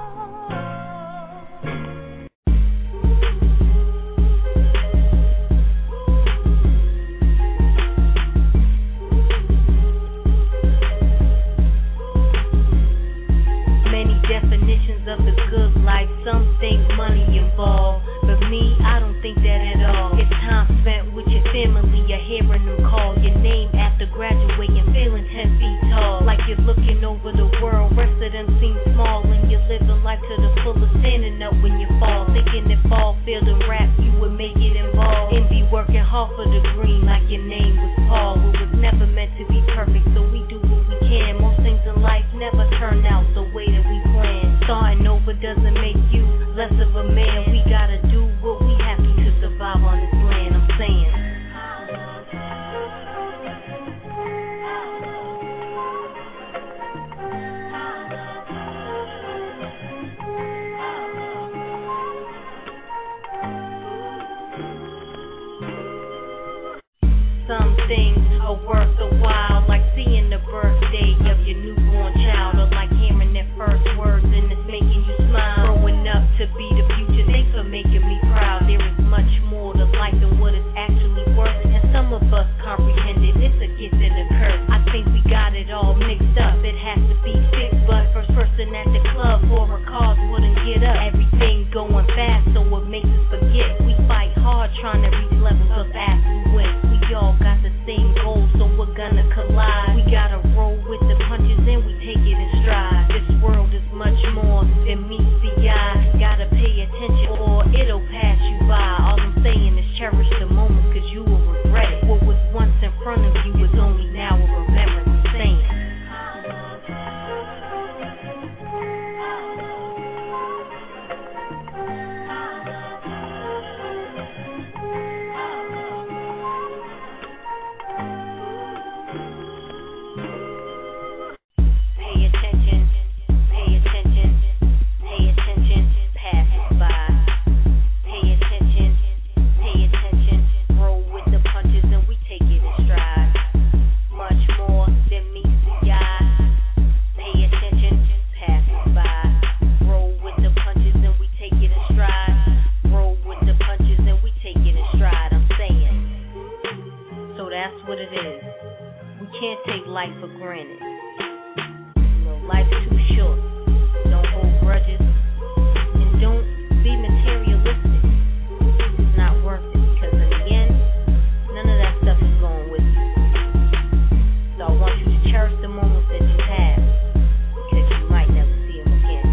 Many definitions of the good life. Some think money involved, but me, I don't think that at all. It's time spent with your family, you're hearing them call your name after graduating, feeling ten feet tall. Like you're looking over the world, rest of them seem small. When you're living life to the fullest, standing up when you fall. Thinking if all field and rap, you would make it involved. And be working hard for the green like your name was Paul. It was never meant to be perfect, so we do what we can. Most things in life never turn out the way that we plan. Starting over doesn't make you less of a man. We gotta do what we have to to survive on this land, I'm saying. Some things are worth a while, like seeing the birthday of your newborn child, or like hearing their first words and it's making you smile. Growing up to be the future, thanks for making me proud. There is much more to life than what it's actually worth, and some of us comprehend it. It's a gift and a curse. I think we got it all mixed up. It has to be fixed, but first person at the club for her cause wouldn't get up. Everything going fast, so it makes us forget. We fight hard trying to reach levels of affluence. We all got the same goal, so we're gonna collide. We gotta is, we can't take life for granted. You know, life's too short. Don't hold grudges, and don't be materialistic. It's not worth it, because in the end, none of that stuff is going with you. So I want you to cherish the moments that you have, because you might never see them again.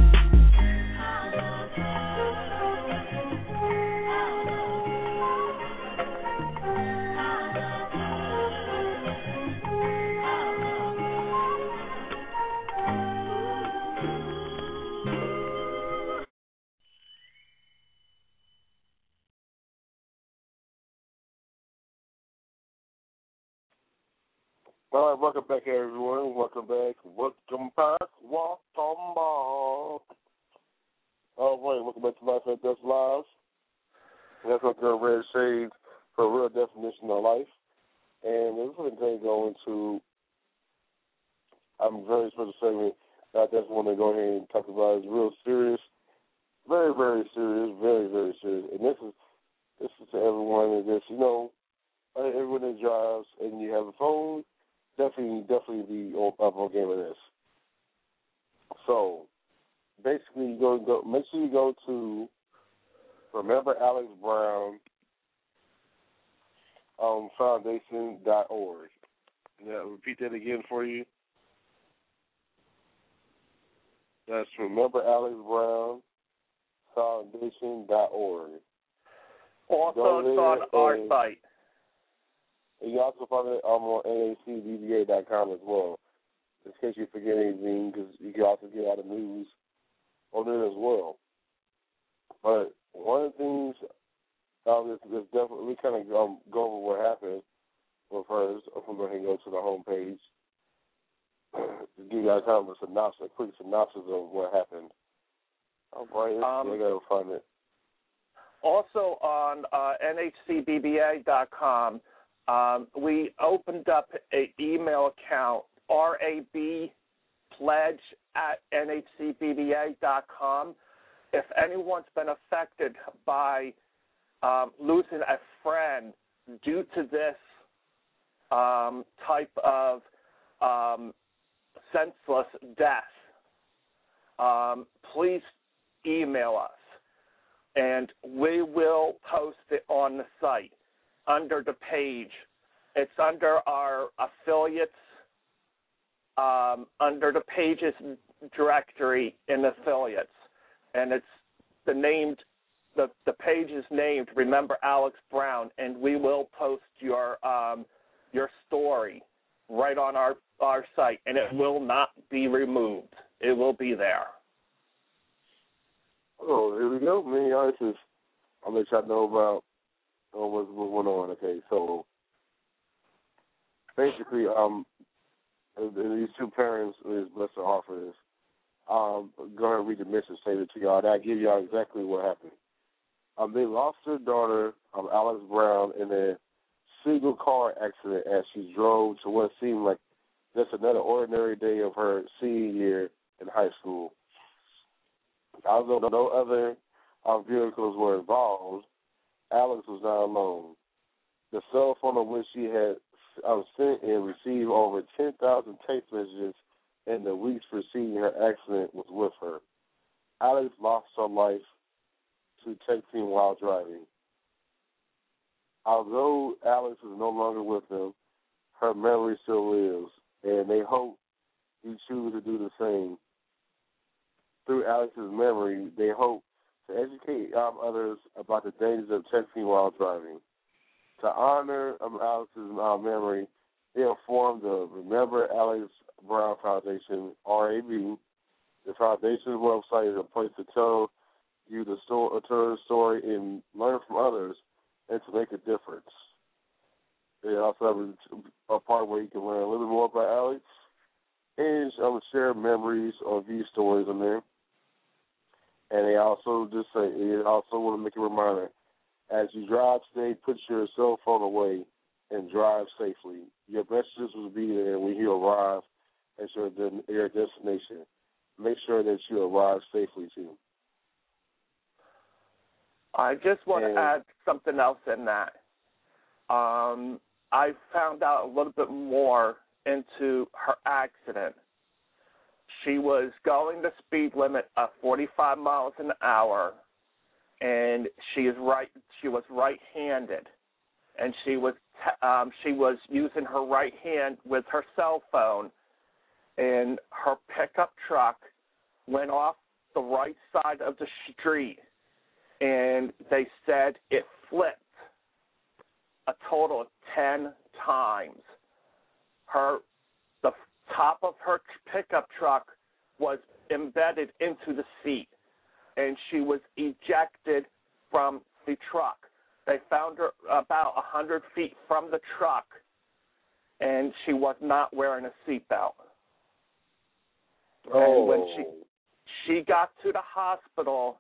All right, welcome back, everyone. Welcome back. Welcome back. Welcome back. All right, welcome back to Life at Dust Live. That's what girl Red Shades for a real definition of life. And this is going to go into, I'm very special segment that I just want to go ahead and talk about. It's real serious, very, very serious, very, very serious. And this is this is to everyone that just, you know, everyone that drives and you have a phone, definitely, definitely be up on game of this. So, basically, you go, go make sure you go to Remember Alex Brown um, Foundation dot org. Yeah, repeat that again for you. That's Remember Alex Brown Foundation dot org. Also, it's on our site. And you also find it um, on N A C B B A dot com as well, in case you forget anything, because you can also get all the news on it as well. But one of the things, um, is, is definitely, we kind of um, go over what happened with hers. I'm going to go to the homepage to give you guys kind of a synopsis, a quick synopsis of what happened. All right, Um, I got to find it. Also on uh, N H C B B A dot com, um, we opened up an email account, R A B pledge at N H C B B A dot com. If anyone's been affected by um, losing a friend due to this um, type of um, senseless death, um, please email us, and we will post it on the site under the page. It's under our affiliates, um, under the pages directory in affiliates, and it's the named the the page is named Remember Alex Brown, and we will post your um, your story right on our our site, and it will not be removed. It will be there. Oh, here we go. Me, I just, I'll let y'all know about uh, what's, what's going on. Okay, so basically, um, these two parents, is bless their heart for this. Um, go ahead and read the mission statement to y'all. That give y'all exactly what happened. Um, they lost their daughter, um, Alex Brown, in a single car accident as she drove to what seemed like just another ordinary day of her senior year in high school. Although no other uh, vehicles were involved, Alex was not alone. The cell phone on which she had uh, sent and received over ten thousand text messages in the weeks preceding her accident was with her. Alex lost her life to texting while driving. Although Alex is no longer with them, her memory still lives, and they hope you choose to do the same. Through Alex's memory, they hope to educate um, others about the dangers of texting while driving. To honor um, Alex's uh, memory, they have formed the Remember Alex Brown Foundation, R A B. The foundation's website is a place to tell you the story, tell the story and learn from others, and to make a difference. They also have a, a part where you can learn a little bit more about Alex and um, share memories or view stories on there. And they also just say, they also want to make a reminder, as you drive today, put your cell phone away and drive safely. Your messages will be there when you arrive at your, your destination. Make sure that you arrive safely, too. I just want and, to add something else in that. Um, I found out a little bit more into her accident. She was going the speed limit of forty-five miles an hour, and she is right. She was right-handed, and she was um, she was using her right hand with her cell phone, and her pickup truck went off the right side of the street, and they said it flipped a total of ten times. Her the top of her pickup truck was embedded into the seat, and she was ejected from the truck. They found her about one hundred feet from the truck, and she was not wearing a seatbelt. Oh. And when she she got to the hospital,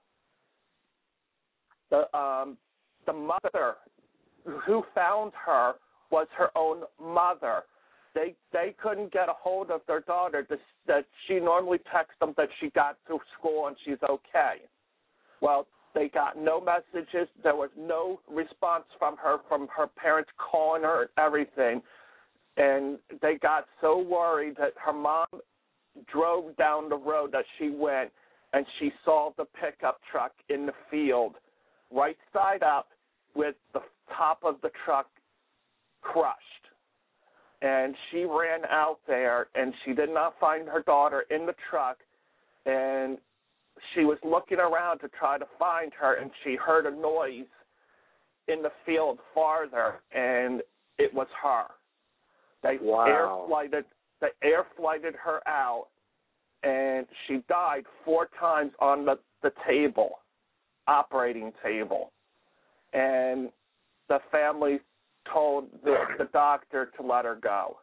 the um, the mother who found her was her own mother. They they couldn't get a hold of their daughter. That that she normally texts them that she got to school and she's okay. Well, they got no messages. There was no response from her, from her parents calling her and everything. And they got so worried that her mom drove down the road that she went, and she saw the pickup truck in the field, right side up, with the top of the truck crushed. And she ran out there, and she did not find her daughter in the truck, and she was looking around to try to find her, and she heard a noise in the field farther, and it was her. They wow. air flighted, they air flighted her out, and she died four times on the, the table, operating table. And the family told the, the doctor to let her go.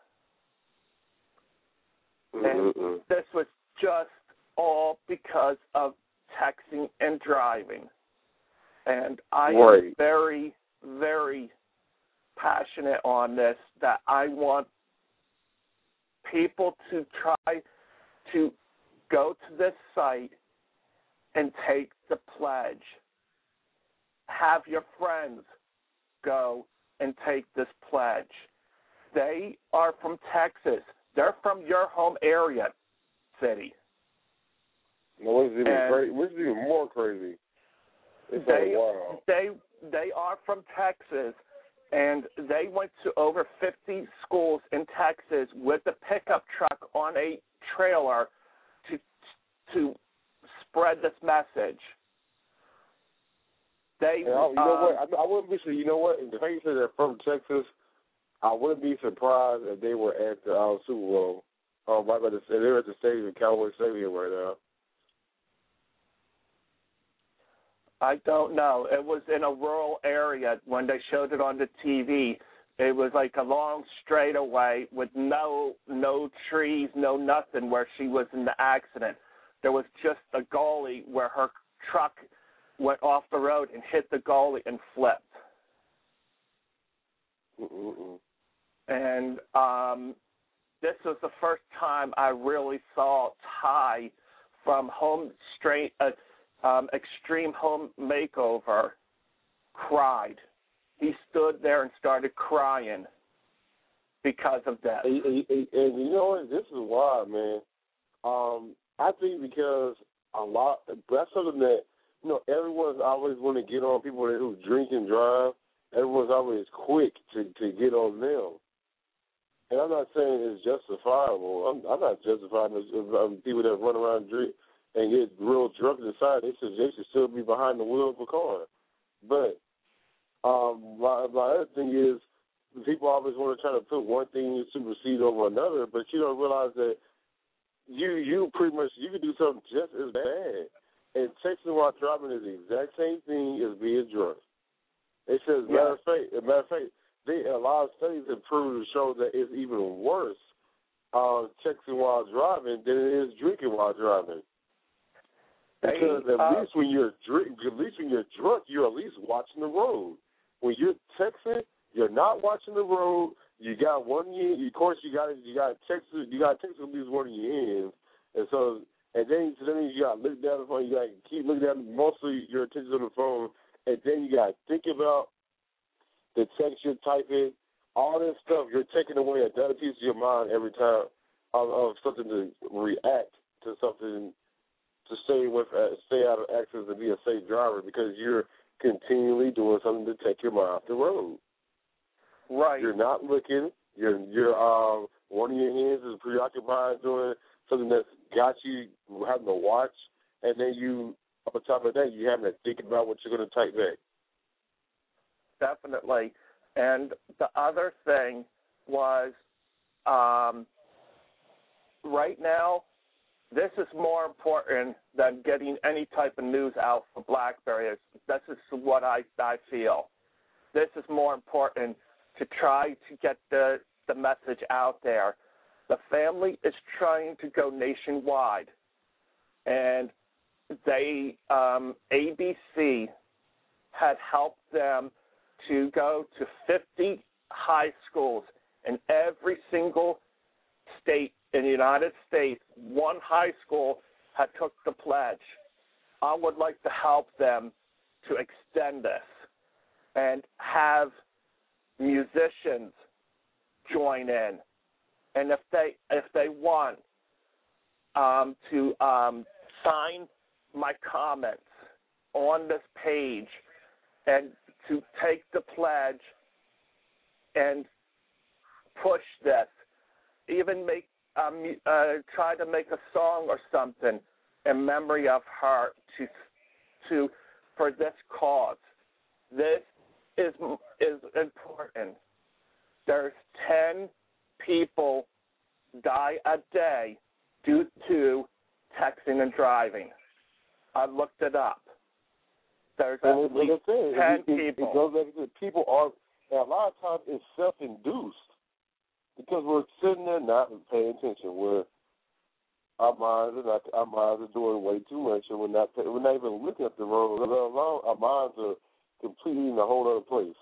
And Mm-mm. this was just all because of texting and driving. And I right. am very, very passionate on this, that I want people to try to go to this site and take the pledge. Have your friends go and take this pledge. They are from Texas. They're from your home area, city. No, what's even And crazy? What's even more crazy? It's they, like, wow. they they are from Texas, and they went to over fifty schools in Texas with a pickup truck on a trailer to to spread this message. They, And I, you know um, what? I, I wouldn't be. You know what? The fact that they're from Texas, I wouldn't be surprised if they were at the uh, Super Bowl. Um, right by the, they're at the stadium, Cowboy Stadium right now. I don't know. It was in a rural area when they showed it on the T V. It was like a long straightaway with no no trees, no nothing where she was in the accident. There was just a gully where her truck went off the road and hit the gully and flipped. Mm-mm. And um, this was the first time I really saw Ty from Home Straight, uh, um, Extreme Home Makeover cried. He stood there and started crying because of that. And, and, and, and you know what? This is wild, man. Um, I think because a lot, that's something that, you know, everyone's always want to get on people who drink and drive. Everyone's always quick to, to get on them. And I'm not saying it's justifiable. I'm, I'm not justifying um, people that run around and drink and get real drunk inside. They should, they should still be behind the wheel of a car. But um, my, my other thing is people always want to try to put one thing and supersede over another, but you don't realize that you you pretty much, you can do something just as bad. And texting while driving is the exact same thing as being drunk. It says, Yeah. matter of fact, matter of fact, they, a lot of studies have proven to show that it's even worse uh, texting while driving than it is drinking while driving. Because They, at uh, least when you're drink, at least when you're drunk, you're at least watching the road. When you're texting, you're not watching the road. You got one year. Of course, you got you got text. You got text at least one of your hands, and so. And then, so then you got to look down the phone. You got to keep looking down mostly your attention on the phone. And then you got to think about the text you're typing. all this stuff, you're taking away another piece of your mind every time of, of something to react to something to stay with, uh, stay out of accidents and be a safe driver because you're continually doing something to take your mind off the road. Right. You're not looking. You're you're um one of your hands is preoccupied doing something that's got you having to watch, and then you on top of that you having to think about what you're going to type back. Definitely. And the other thing was, um, right now, this is more important than getting any type of news out for BlackBerry. This is what I, I feel. This is more important to try to get the, the message out there. The family is trying to go nationwide, and they um, A B C had helped them to go to fifty high schools in every single state in the United States. One high school had took the pledge. I would like to help them to extend this and have musicians join in. And if they if they want um, to um, sign my comments on this page and to take the pledge and push this, even make um, uh, try to make a song or something in memory of her to to for this cause. This is is important. There's ten people die a day due to texting and driving. I looked it up. There's at and least like I said, ten it, it, people. It goes back to people are, and a lot of times it's self-induced because we're sitting there not paying attention. We're our minds are not, our minds are doing way too much, and we're not we're not even looking at the road. Let alone our minds are completely in a whole other place.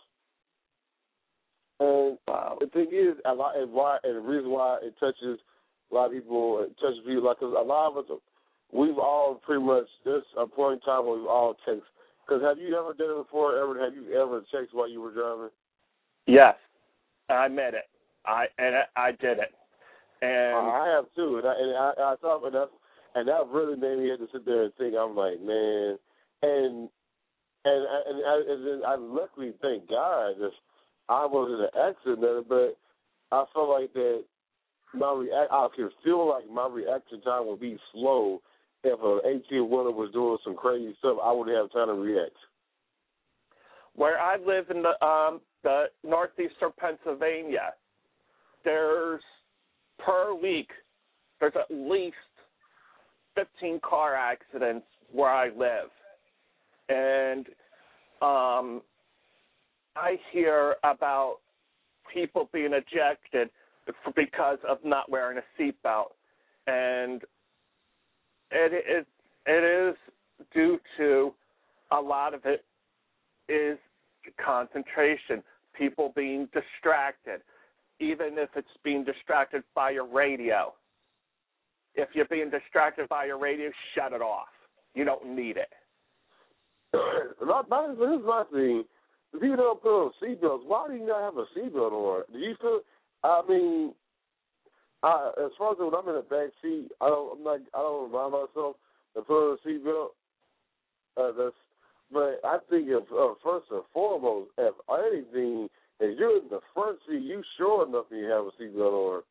And wow. The thing is, a lot, and why, and the reason why it touches a lot of people, it touches people, like, cause a lot of us, we've all pretty much, there's a point in time where we've all text. Because have you ever done it before? Ever have you ever texted while you were driving? Yes, I admit it. I and I, I did it. And I have too, and I, and I, I thought, and that, and that really made me have to sit there and think. I'm like, man, and and and I, and then I luckily, thank God, that I wasn't an accident, but I felt like that my react, I could feel like my reaction time would be slow. If an eighteen-wheeler was doing some crazy stuff, I wouldn't have time to react. Where I live in the um, the northeastern Pennsylvania, there's per week there's at least fifteen car accidents where I live, and um, I hear about people being ejected for, because of not wearing a seatbelt, and It, it it is due to a lot of it is concentration, people being distracted, even if it's being distracted by your radio. If you're being distracted by your radio, shut it off. You don't need it. Not, not, this is my thing. If you don't put on seatbelts, why do you not have a seatbelt on? Do you feel? I mean. I, as far as when I'm in the back seat, I don't. I'm not. I don't remind myself to put on a seatbelt. Uh, that's. But I think if uh, first and foremost, if anything, if you're in the front seat, you sure enough you have a seatbelt on.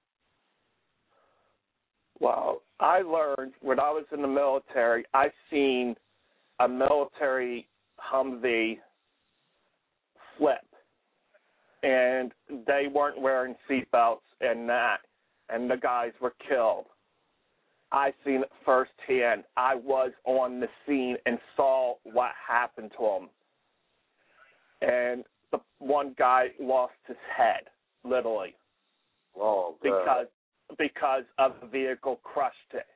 Well, I learned when I was in the military. I seen a military Humvee flip, and they weren't wearing seatbelts and that. And the guys were killed. I seen it firsthand. I was on the scene and saw what happened to him. And the one guy lost his head, literally. Oh, God. Because because of the vehicle crushed it.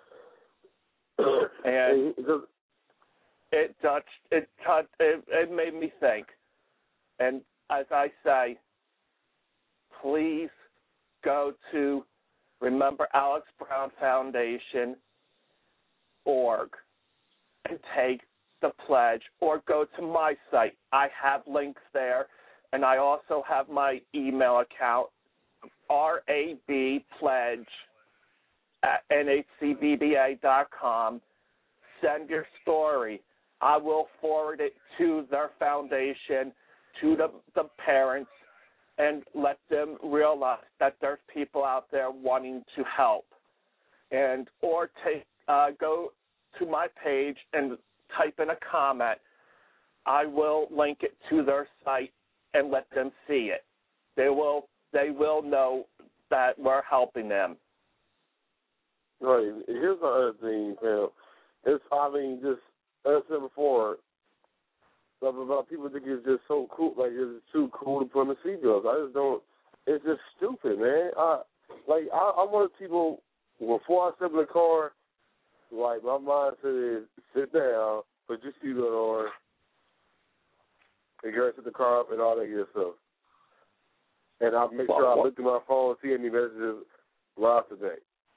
And it touched it touched it, it made me think. And as I say, please go to Remember Alex Brown Foundation org and take the pledge, or go to my site. I have links there, and I also have my email account, rabpledge at n h c b b a dot com. Send your story. I will forward it to their foundation, to the, the parents, and let them realize that there's people out there wanting to help. And or take uh, go to my page and type in a comment. I will link it to their site and let them see it. They will they will know that we're helping them. Right. Here's the other thing, man. It's I mean, just as I said before, about people think it's just so cool, like it's too cool to put on the seatbelts. I just don't. It's just stupid, man. I like I, I want people before I step in the car. Like my mindset is sit down, put your seatbelt on, and get to the car up and all that good stuff. And I make sure I look through my phone, see any messages live today.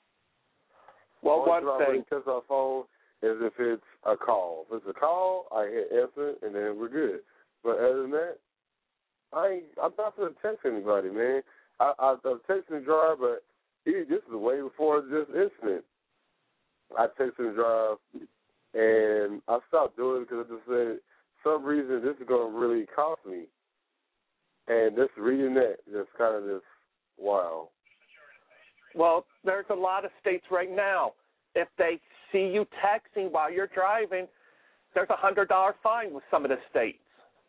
Well, Only one time thing. I really touch my phone is if it's a call. If it's a call, I hit answer, and then we're good. But other than that, I ain't, I'm not going to text anybody, man. I, I, I'm texting the drive, but he, this is way before this incident. I texted the drive, and I stopped doing it because I just said, for some reason, this is going to really cost me. And just reading that, just kind of just, wow. Well, there's a lot of states right now. If they see you texting while you're driving, there's a one hundred dollars fine with some of the states.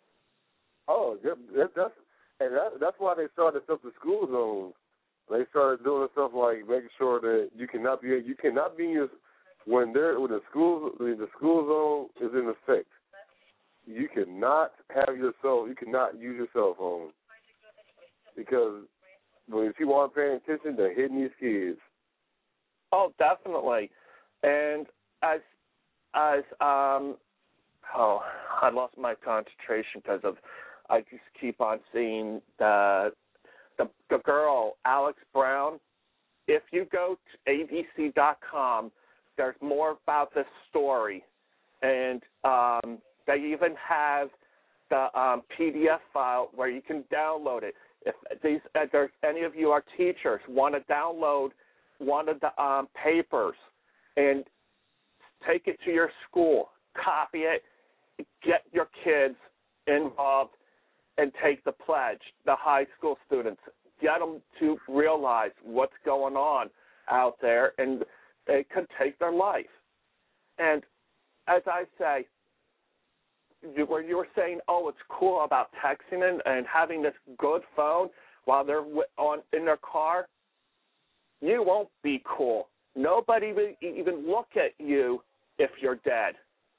Oh, that, that, that's and that, that's why they started stuff to school zones. They started doing stuff like making sure that you cannot be you cannot be in your, when they're when the school when the school zone is in effect. You cannot have your cell. You cannot use your cell phone because when people aren't paying attention, they're hitting these kids. Oh, definitely. And as as um, oh, I lost my concentration because of I just keep on seeing the the the girl Alex Brown. If you go to A B C dot com, there's more about this story, and um, they even have the um, P D F file where you can download it. If these, if there's any of you are teachers want to download one of the um, papers and take it to your school, copy it, get your kids involved, and take the pledge. The high school students, get them to realize what's going on out there, and it could take their life. And as I say, you, where you were saying, oh, it's cool about texting and, and having this good phone while they're on in their car, you won't be cool. Nobody will even look at you if you're dead.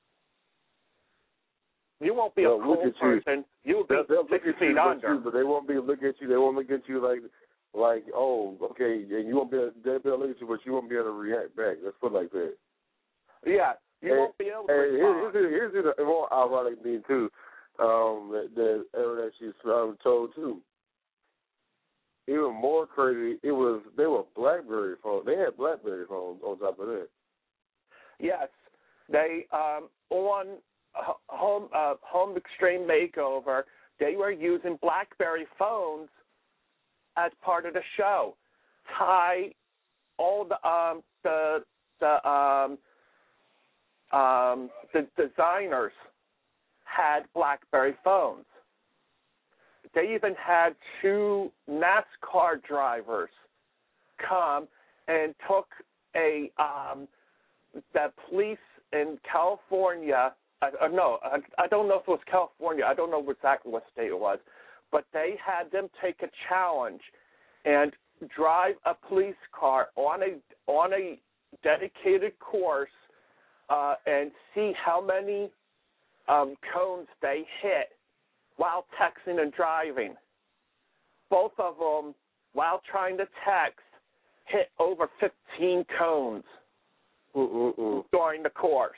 You won't be They'll a cool person. You. You'll be they'll, they'll six look at feet you, under. But, you, but they won't be look at you. They won't look at you like, like, oh, okay, and you won't be. They'll be able to look at you, but you won't be able to react back. Let's put it like that. Yeah, you and, won't be able to and respond. Here's, here's, here's the more ironic thing too. Um, that, that that she's um, told too. Even more crazy, it was they were BlackBerry phones. They had BlackBerry phones on top of that. Yes, they um, on home uh, Home Extreme Makeover. They were using BlackBerry phones as part of the show. Ty, all the um, the the um, um, the designers had BlackBerry phones. They even had two NASCAR drivers come and took a um, the police in California. Uh, uh, no, I, I don't know if it was California. I don't know exactly what state it was, but they had them take a challenge and drive a police car on a on a dedicated course uh, and see how many um, cones they hit while texting and driving. Both of them, while trying to text, hit over fifteen cones Mm-mm-mm. during the course.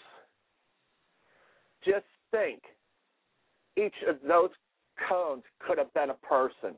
Just think, each of those cones could have been a person.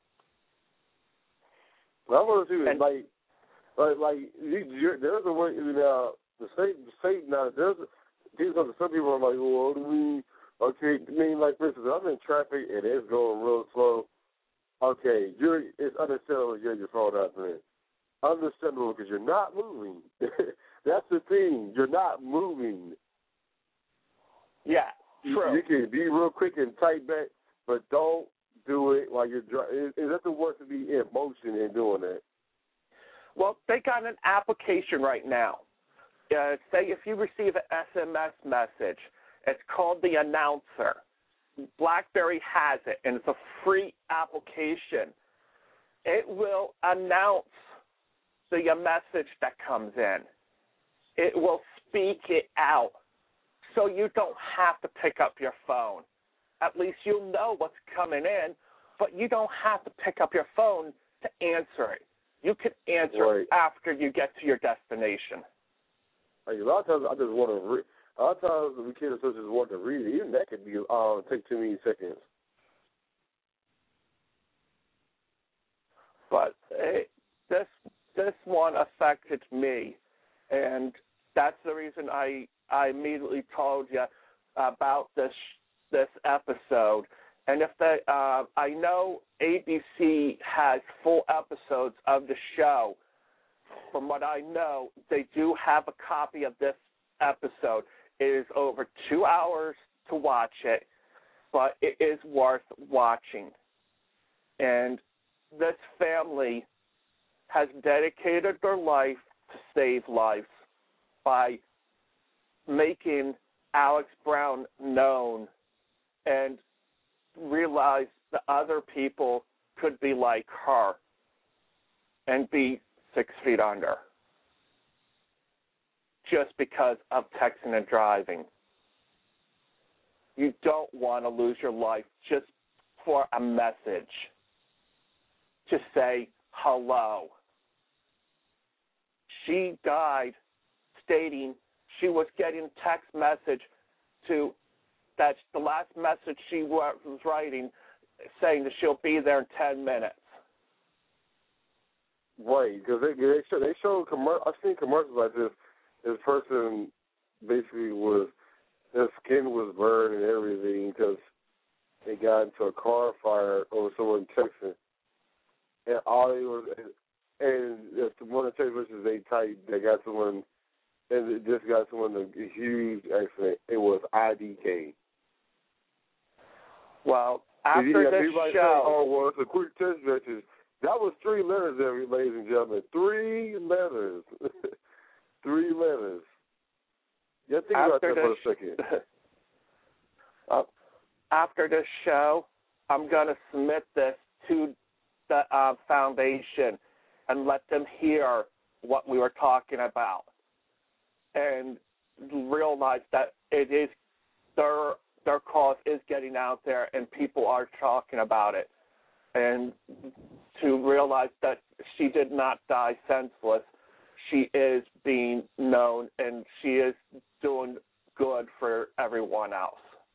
Well, I want to see And- like, like, like you, you're, there's a way now. The state, the state now. There's these are some people are like, well, what do we? Okay, I mean, like, for instance, I'm in traffic and it's going real slow. Okay, you're, it's understandable you have your phone out there. Understandable because you're not moving. That's the thing. You're not moving. Yeah, true. You can be real quick and tight back, but don't do it while you're driving. Is that the worst to be in motion in doing that? Well, they got an application right now. Uh, say if you receive an S M S message, it's called the Announcer. BlackBerry has it, and it's a free application. It will announce the message that comes in. It will speak it out, so you don't have to pick up your phone. At least you'll know what's coming in, but you don't have to pick up your phone to answer it. You can answer right. it after you get to your destination. Like, a lot of times I just want to read. A lot of times we kids just want to read it. Even that could be uh, take too many seconds. But it, this this one affected me, and that's the reason I I immediately told you about this this episode. And if they, uh, I know A B C has full episodes of the show. From what I know, they do have a copy of this episode. It is over two hours to watch it, but it is worth watching. And this family has dedicated their life to save lives by making Alex Brown known and realize that other people could be like her and be six feet under just because of texting and driving. You don't want to lose your life just for a message to say hello. She died stating she was getting a text message to that the last message she was writing saying that she'll be there in ten minutes. Right, because they they show they show commer- I've seen commercials like this. This person basically was his skin was burned and everything because they got into a car fire over someone texting, and all they was and it's one of the text messages they typed they got someone and it just got someone a huge accident. It was I D K. Well, after yeah, this show, show, oh well, it's a quick text message. That was three letters, there, ladies and gentlemen. Three letters. Three letters. Yeah, think about that for a second. uh, after this show, I'm going to submit this to the uh, foundation and let them hear what we were talking about and realize that it is their their cause is getting out there and people are talking about it. And to realize that she did not die senseless. She is being known, and she is doing good for everyone else.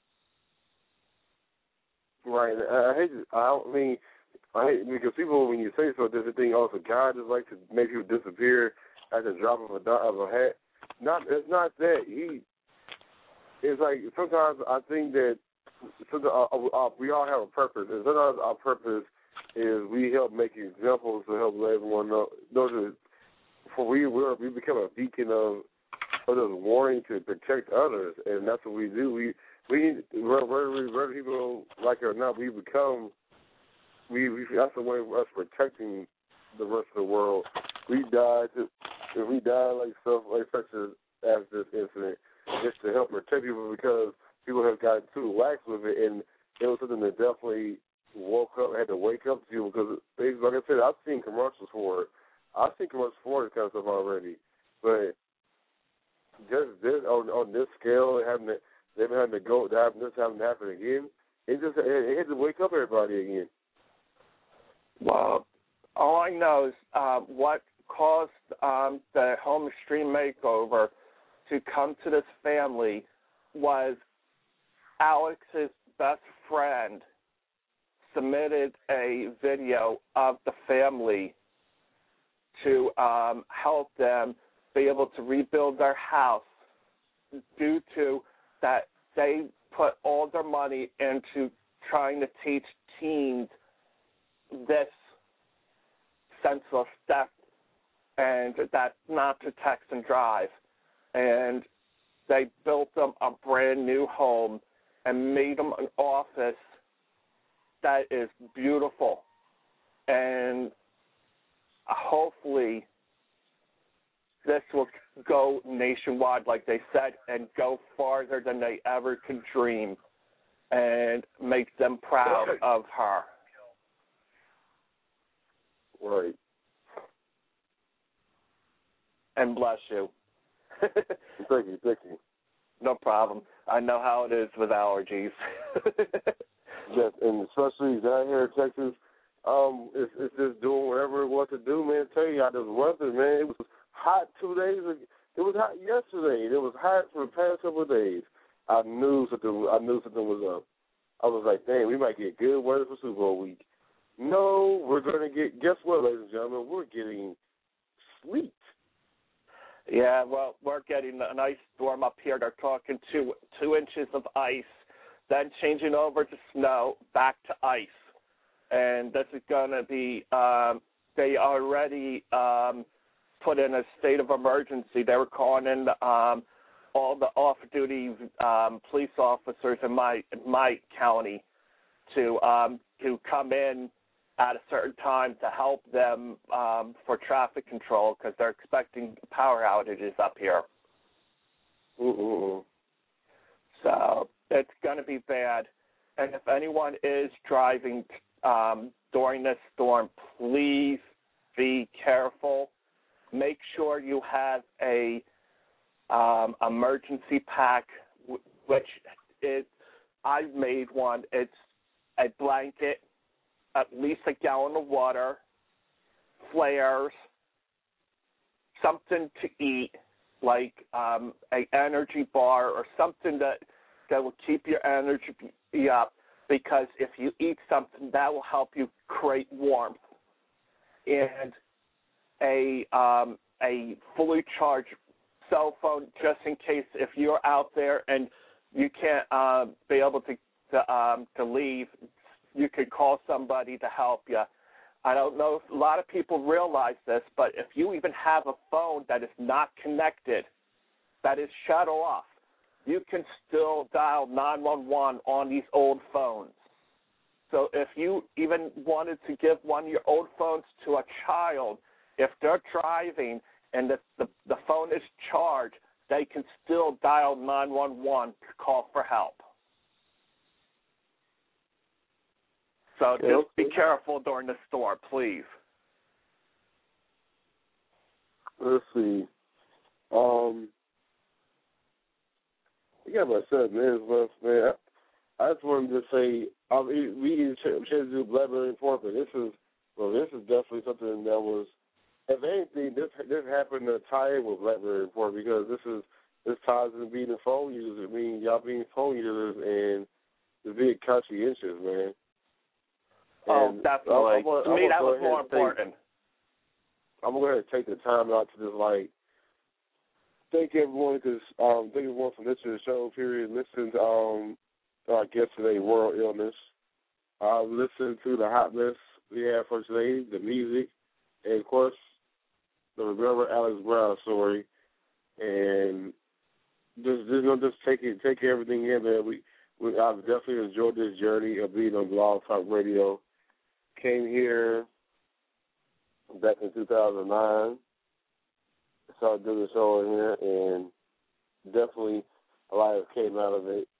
Right. I hate. I mean, I hate because people, when you say so, there's a thing. Also, God just like to make people disappear at the drop of a of a hat. Not. It's not that he. It's like sometimes I think that sometimes, uh, uh, we all have a purpose, and sometimes our purpose is we help make examples to help let everyone know. know that for we we we become a beacon of of us wanting to protect others, and that's what we do. We we whether, whether people like it or not, we become we, we that's the way of us protecting the rest of the world. We died to, if we die like stuff like such as as this incident, just to help protect people because people have gotten too lax with it, and it was something that definitely woke up, had to wake up to you because, they, like I said, I've seen commercials for it. I've seen commercials for this kind of stuff already, but just this on on this scale, having to, they've had to go, having this having to happen again, it just it, it had to wake up everybody again. Well, all I know is uh, what caused um, the Home Extreme Makeover to come to this family was Alex's best friend submitted a video of the family to um, help them be able to rebuild their house due to that they put all their money into trying to teach teens this sense of theft and that not to text and drive. And they built them a brand new home and made them an office that is beautiful. And hopefully this will go nationwide, like they said, and go farther than they ever could dream and make them proud of her. Right. And bless you. Thank you, thank you. No problem. I know how it is with allergies. Yes, and especially down here in Texas, um, it's, it's just doing whatever it wants to do, man. Tell you how this weather, man. It was hot two days ago. It was hot yesterday. It was hot for the past couple of days. I knew something. I knew something was up. I was like, dang, we might get good weather for Super Bowl week. No, we're going to get. Guess what, ladies and gentlemen? We're getting sleet. Yeah, well, we're getting an ice storm up here. They're talking two two inches of ice, then changing over to snow, back to ice. And this is going to be, um, they already um, put in a state of emergency. They were calling in um, all the off-duty um, police officers in my in my county to um, to come in at a certain time to help them um, for traffic control because they're expecting power outages up here. Ooh. So it's going to be bad. And if anyone is driving um, during this storm, please be careful. Make sure you have a um, emergency pack, which is, I've made one. It's a blanket, at least a gallon of water, flares, something to eat, like um, an energy bar or something that, that will keep your energy up, because if you eat something, that will help you create warmth. And a um, a fully charged cell phone, just in case if you're out there and you can't uh, be able to to, um, to leave, you could call somebody to help you. I don't know if a lot of people realize this, but if you even have a phone that is not connected, that is shut off, you can still dial nine one one on these old phones. So if you even wanted to give one of your old phones to a child, if they're driving and the, the, the phone is charged, they can still dial nine one one to call for help. So just be careful during the storm, please. Let's see. Um, I got my seven minutes left, man. I, I just wanted to say, um, we need to do Blackberry Report, but this is, well, this is definitely something that was, if anything, this this happened to tie in with Blackberry Report, because this is this ties into being a phone user. I mean, y'all being phone users and just being conscientious, man. Oh, And definitely. I'm gonna, to me, I'm that gonna was more take, important. I'm going to go ahead and take the time out to just, like, thank everyone, because um, thank everyone for listening to the show, period. Listen to um, our guest today, World Illness. Uh, listen to the hot list we have for today, the music, and, of course, the Remember Alex Brown story. And just, just, you know, just take it, take everything in there. We, we, I've definitely enjoyed this journey of being on Blog Talk Radio. Came here back in two thousand nine. Started doing the show in here, and definitely a lot came out of it.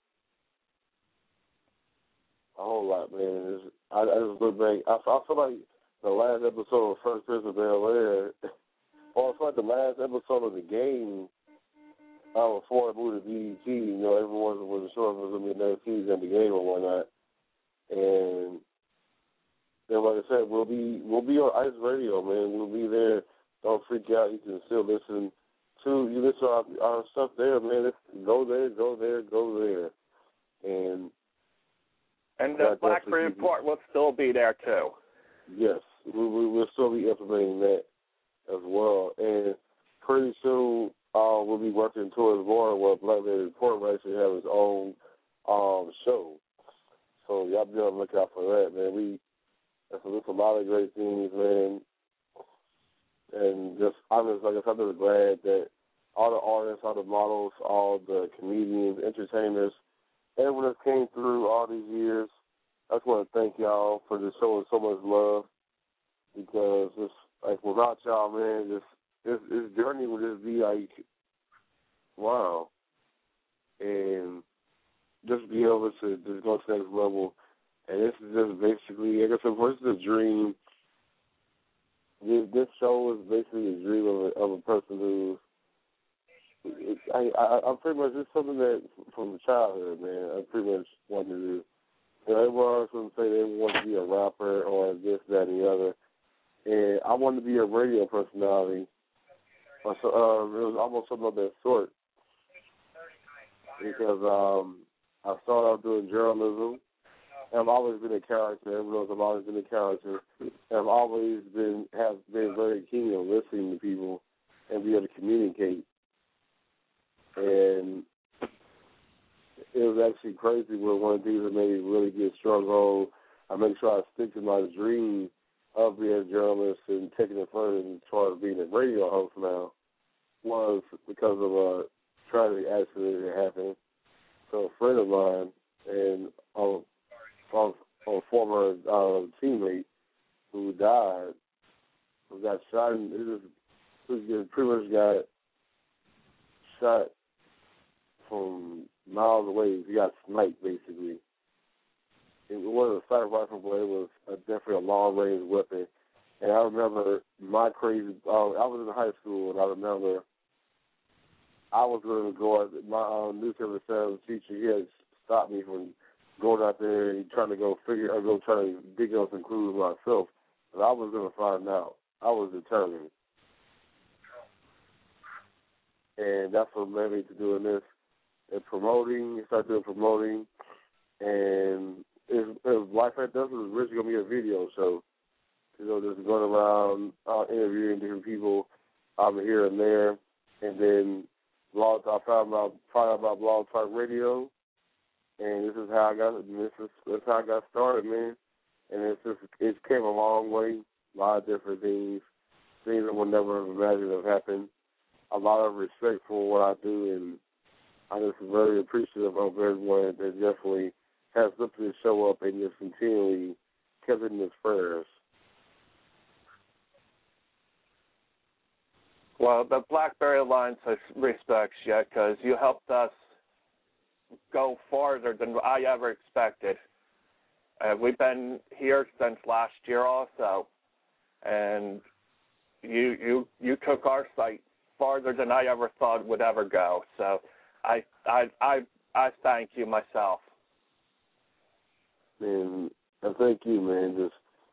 A whole lot, man. It's, I, I just look back. I, I feel like the last episode of First Prince of Bel-Air, or it's like the last episode of the game uh, before it moved to B E T. You know, everyone wasn't sure if it was going to be another season of the game or whatnot. And then, like I said, we'll be we'll be on Ice Radio, man. We'll be there. Don't freak out. You can still listen to you listen to our, our stuff there, man. It's, go there, go there, go there, and and the Blackberry Report will still be there too. Yes, we, we will still be implementing that as well, and pretty soon uh, we'll be working towards more where Blackberry Report will actually have its own um, show. So y'all be on the lookout for that, man. We that's a, that's a lot of great things, man. And just I'm just like I said, I'm just glad that all the artists, all the models, all the comedians, entertainers, everyone that came through all these years. I just want to thank y'all for just showing so much love, because it's like without y'all, man, this this, this journey would just be like, wow. And just be able to just go to the next level. And this is just basically, like I said, this is a dream. This, this show is basically a dream of a, of a person who, it, I, I, I'm pretty much, it's something that from childhood, man, I pretty much wanted to do. You know, everyone else would say they want to be a rapper or this, that, and the other. And I wanted to be a radio personality. So, um, it was almost something of that sort. Because um, I started out doing journalism. And I've always been a character. Everyone knows I've always been a character. And I've always been have been very keen on listening to people and be able to communicate. And it was actually crazy when one of the things that made me really get stronghold. I make sure I stick to my dream of being a journalist and taking it further as far as being a radio host now was because of a tragic accident that happened. So a friend of mine and a, a, a former uh, teammate who died, who got shot, and he was pretty much got shot from miles away. He got sniped, basically. It wasn't a sniper rifle, but it was a, definitely a long-range weapon. And I remember my crazy, uh, I was in high school, and I remember I was going to go, my um, newspaper sales teacher, he had stopped me from going out there and trying to go figure, or go try to dig up some clues myself. But I was going to find out. I was determined. And that's what led me to doing this. And promoting, started doing promoting, and it, it was Life at Dusk was originally going to be a video show. You know, just going around uh, interviewing different people um, here and there, and then blog. I found out found out about Blog Talk Radio, and this is how I got. This is that's how I got started, man. And it's just it came a long way. A lot of different things, things I would never have imagined have happened. A lot of respect for what I do, and I'm just very appreciative of everyone that definitely has lifted this show up and just continually kept it in his prayers. Well, the Blackberry Alliance respects you because you helped us go farther than I ever expected. Uh, we've been here since last year also, and you you you took our site farther than I ever thought would ever go. So I I I I thank you myself. Man, and thank you, man. Just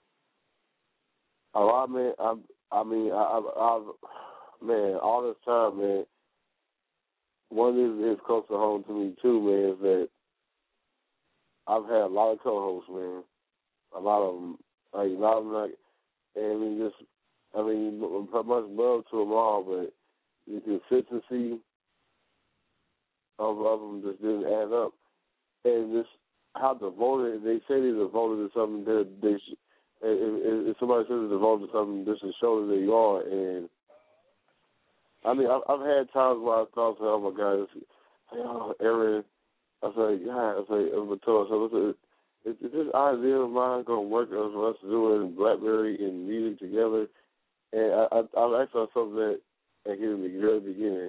a lot, man. I I mean, I, I've, I've man, all this time, man. One is is close to home to me too, man. Is that I've had a lot of co-hosts, man. A lot of them, like a lot of them, like, and I mean, just I mean, much love to them all, but the consistency of, of them just didn't add up. And just how devoted, they say they're devoted to something, that they sh- if, if somebody says they're devoted to something, this is show that they are. And I mean, I've, I've had times where I thought, oh my God, it's, oh, Aaron, I was like, God, I was like, I'm going to tell myself, is, is this idea of mine going to work for us doing BlackBerry and music together? And I, I, I asked myself that at the very beginning.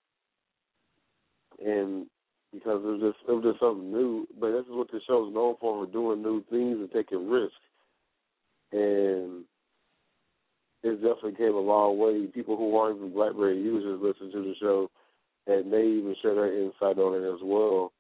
And because it was just it was just something new, but this is what the show is known for: for doing new things and taking risks. And it definitely came a long way. People who aren't even BlackBerry users listen to the show, and they even share their insight on it as well.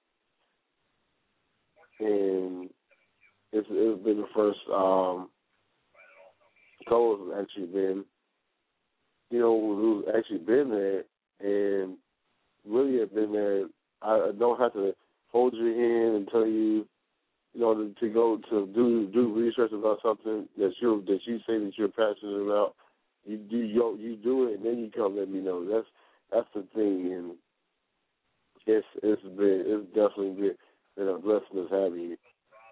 And it's, it's been the first um, co-host has actually been, you know, who's actually been there and really have been there. I don't have to hold your hand and tell you, you know, to, to go to do do research about something that you that you say that you're passionate about. You do you, you do it, and then you come let me know. That's that's the thing, and it's it's been it's definitely been and a blessing is having you.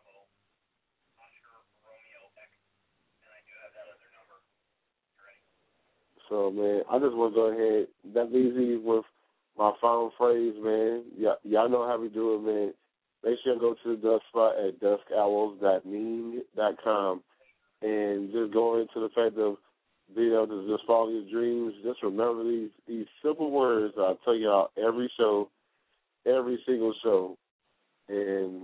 So, man, I just want to go ahead. That leaves me with my final phrase, man. Y- y'all know how we do it, man. Make sure you go to the Dusk Spot at dusk owls dot meme dot com and just go into the fact of being able to just follow your dreams. Just remember these, these simple words I tell y'all every show, every single show. And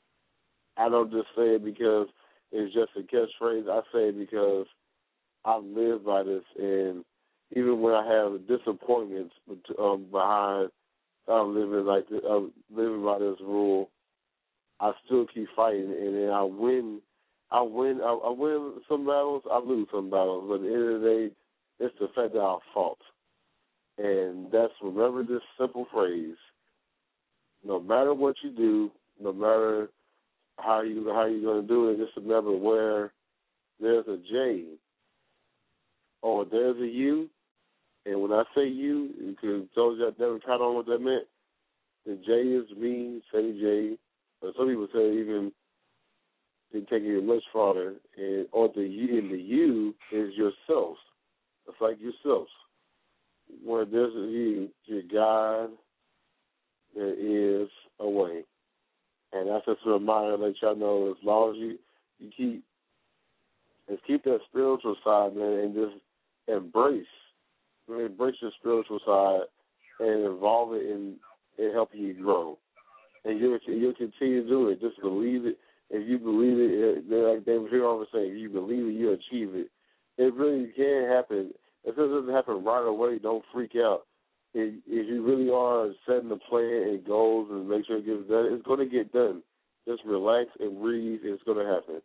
I don't just say it because it's just a catchphrase. I say it because I live by this, and even when I have disappointments um, behind um, living like uh, living by this rule, I still keep fighting, and then I win. I win. I, I win some battles. I lose some battles, but at the end of the day, it's the fact that I fought, and that's remember this simple phrase: no matter what you do, no matter how you how you're going to do it, just remember where there's a J. Oh, there's a U, and when I say you, because those that never caught on what that meant, the J is me, say J, but some people say even they take it much farther, and or the U, and the U is yourself. It's like yourself. Where there's a you, your God, there is a way. And that's just a reminder to let y'all know as long as you, you keep, just keep that spiritual side, man, and just embrace, really embrace your spiritual side and involve it in, in helping you grow. And you'll, you'll continue to do it. Just believe it. If you believe it, it like David Huron was saying, if you believe it, you achieve it. It really can happen. If it doesn't happen right away, don't freak out. If, if you really are setting a plan and goals and make sure it gets done, it's going to get done. Just relax and breathe, and it's going to happen.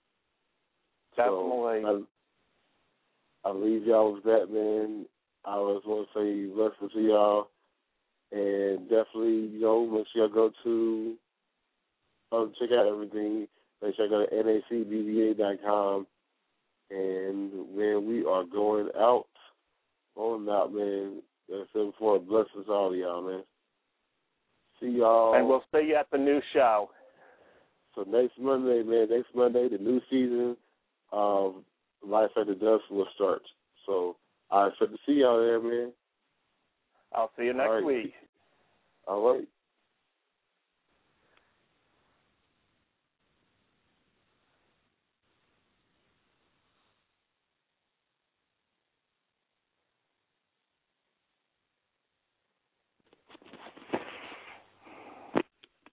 Definitely. So I, I leave y'all with that, man. I just want to say blessings to y'all. And definitely, you know, make sure y'all go to, um, check out everything. Make sure y'all go to N A C B B A dot com. And, man, we are going out. On out, man. That's it for blessings all of y'all, man. See y'all. And we'll see you at the new show. So next Monday, man, next Monday, the new season of Life at the Dusk will start. So I expect to see y'all there, man. I'll see you next all right. week. All right.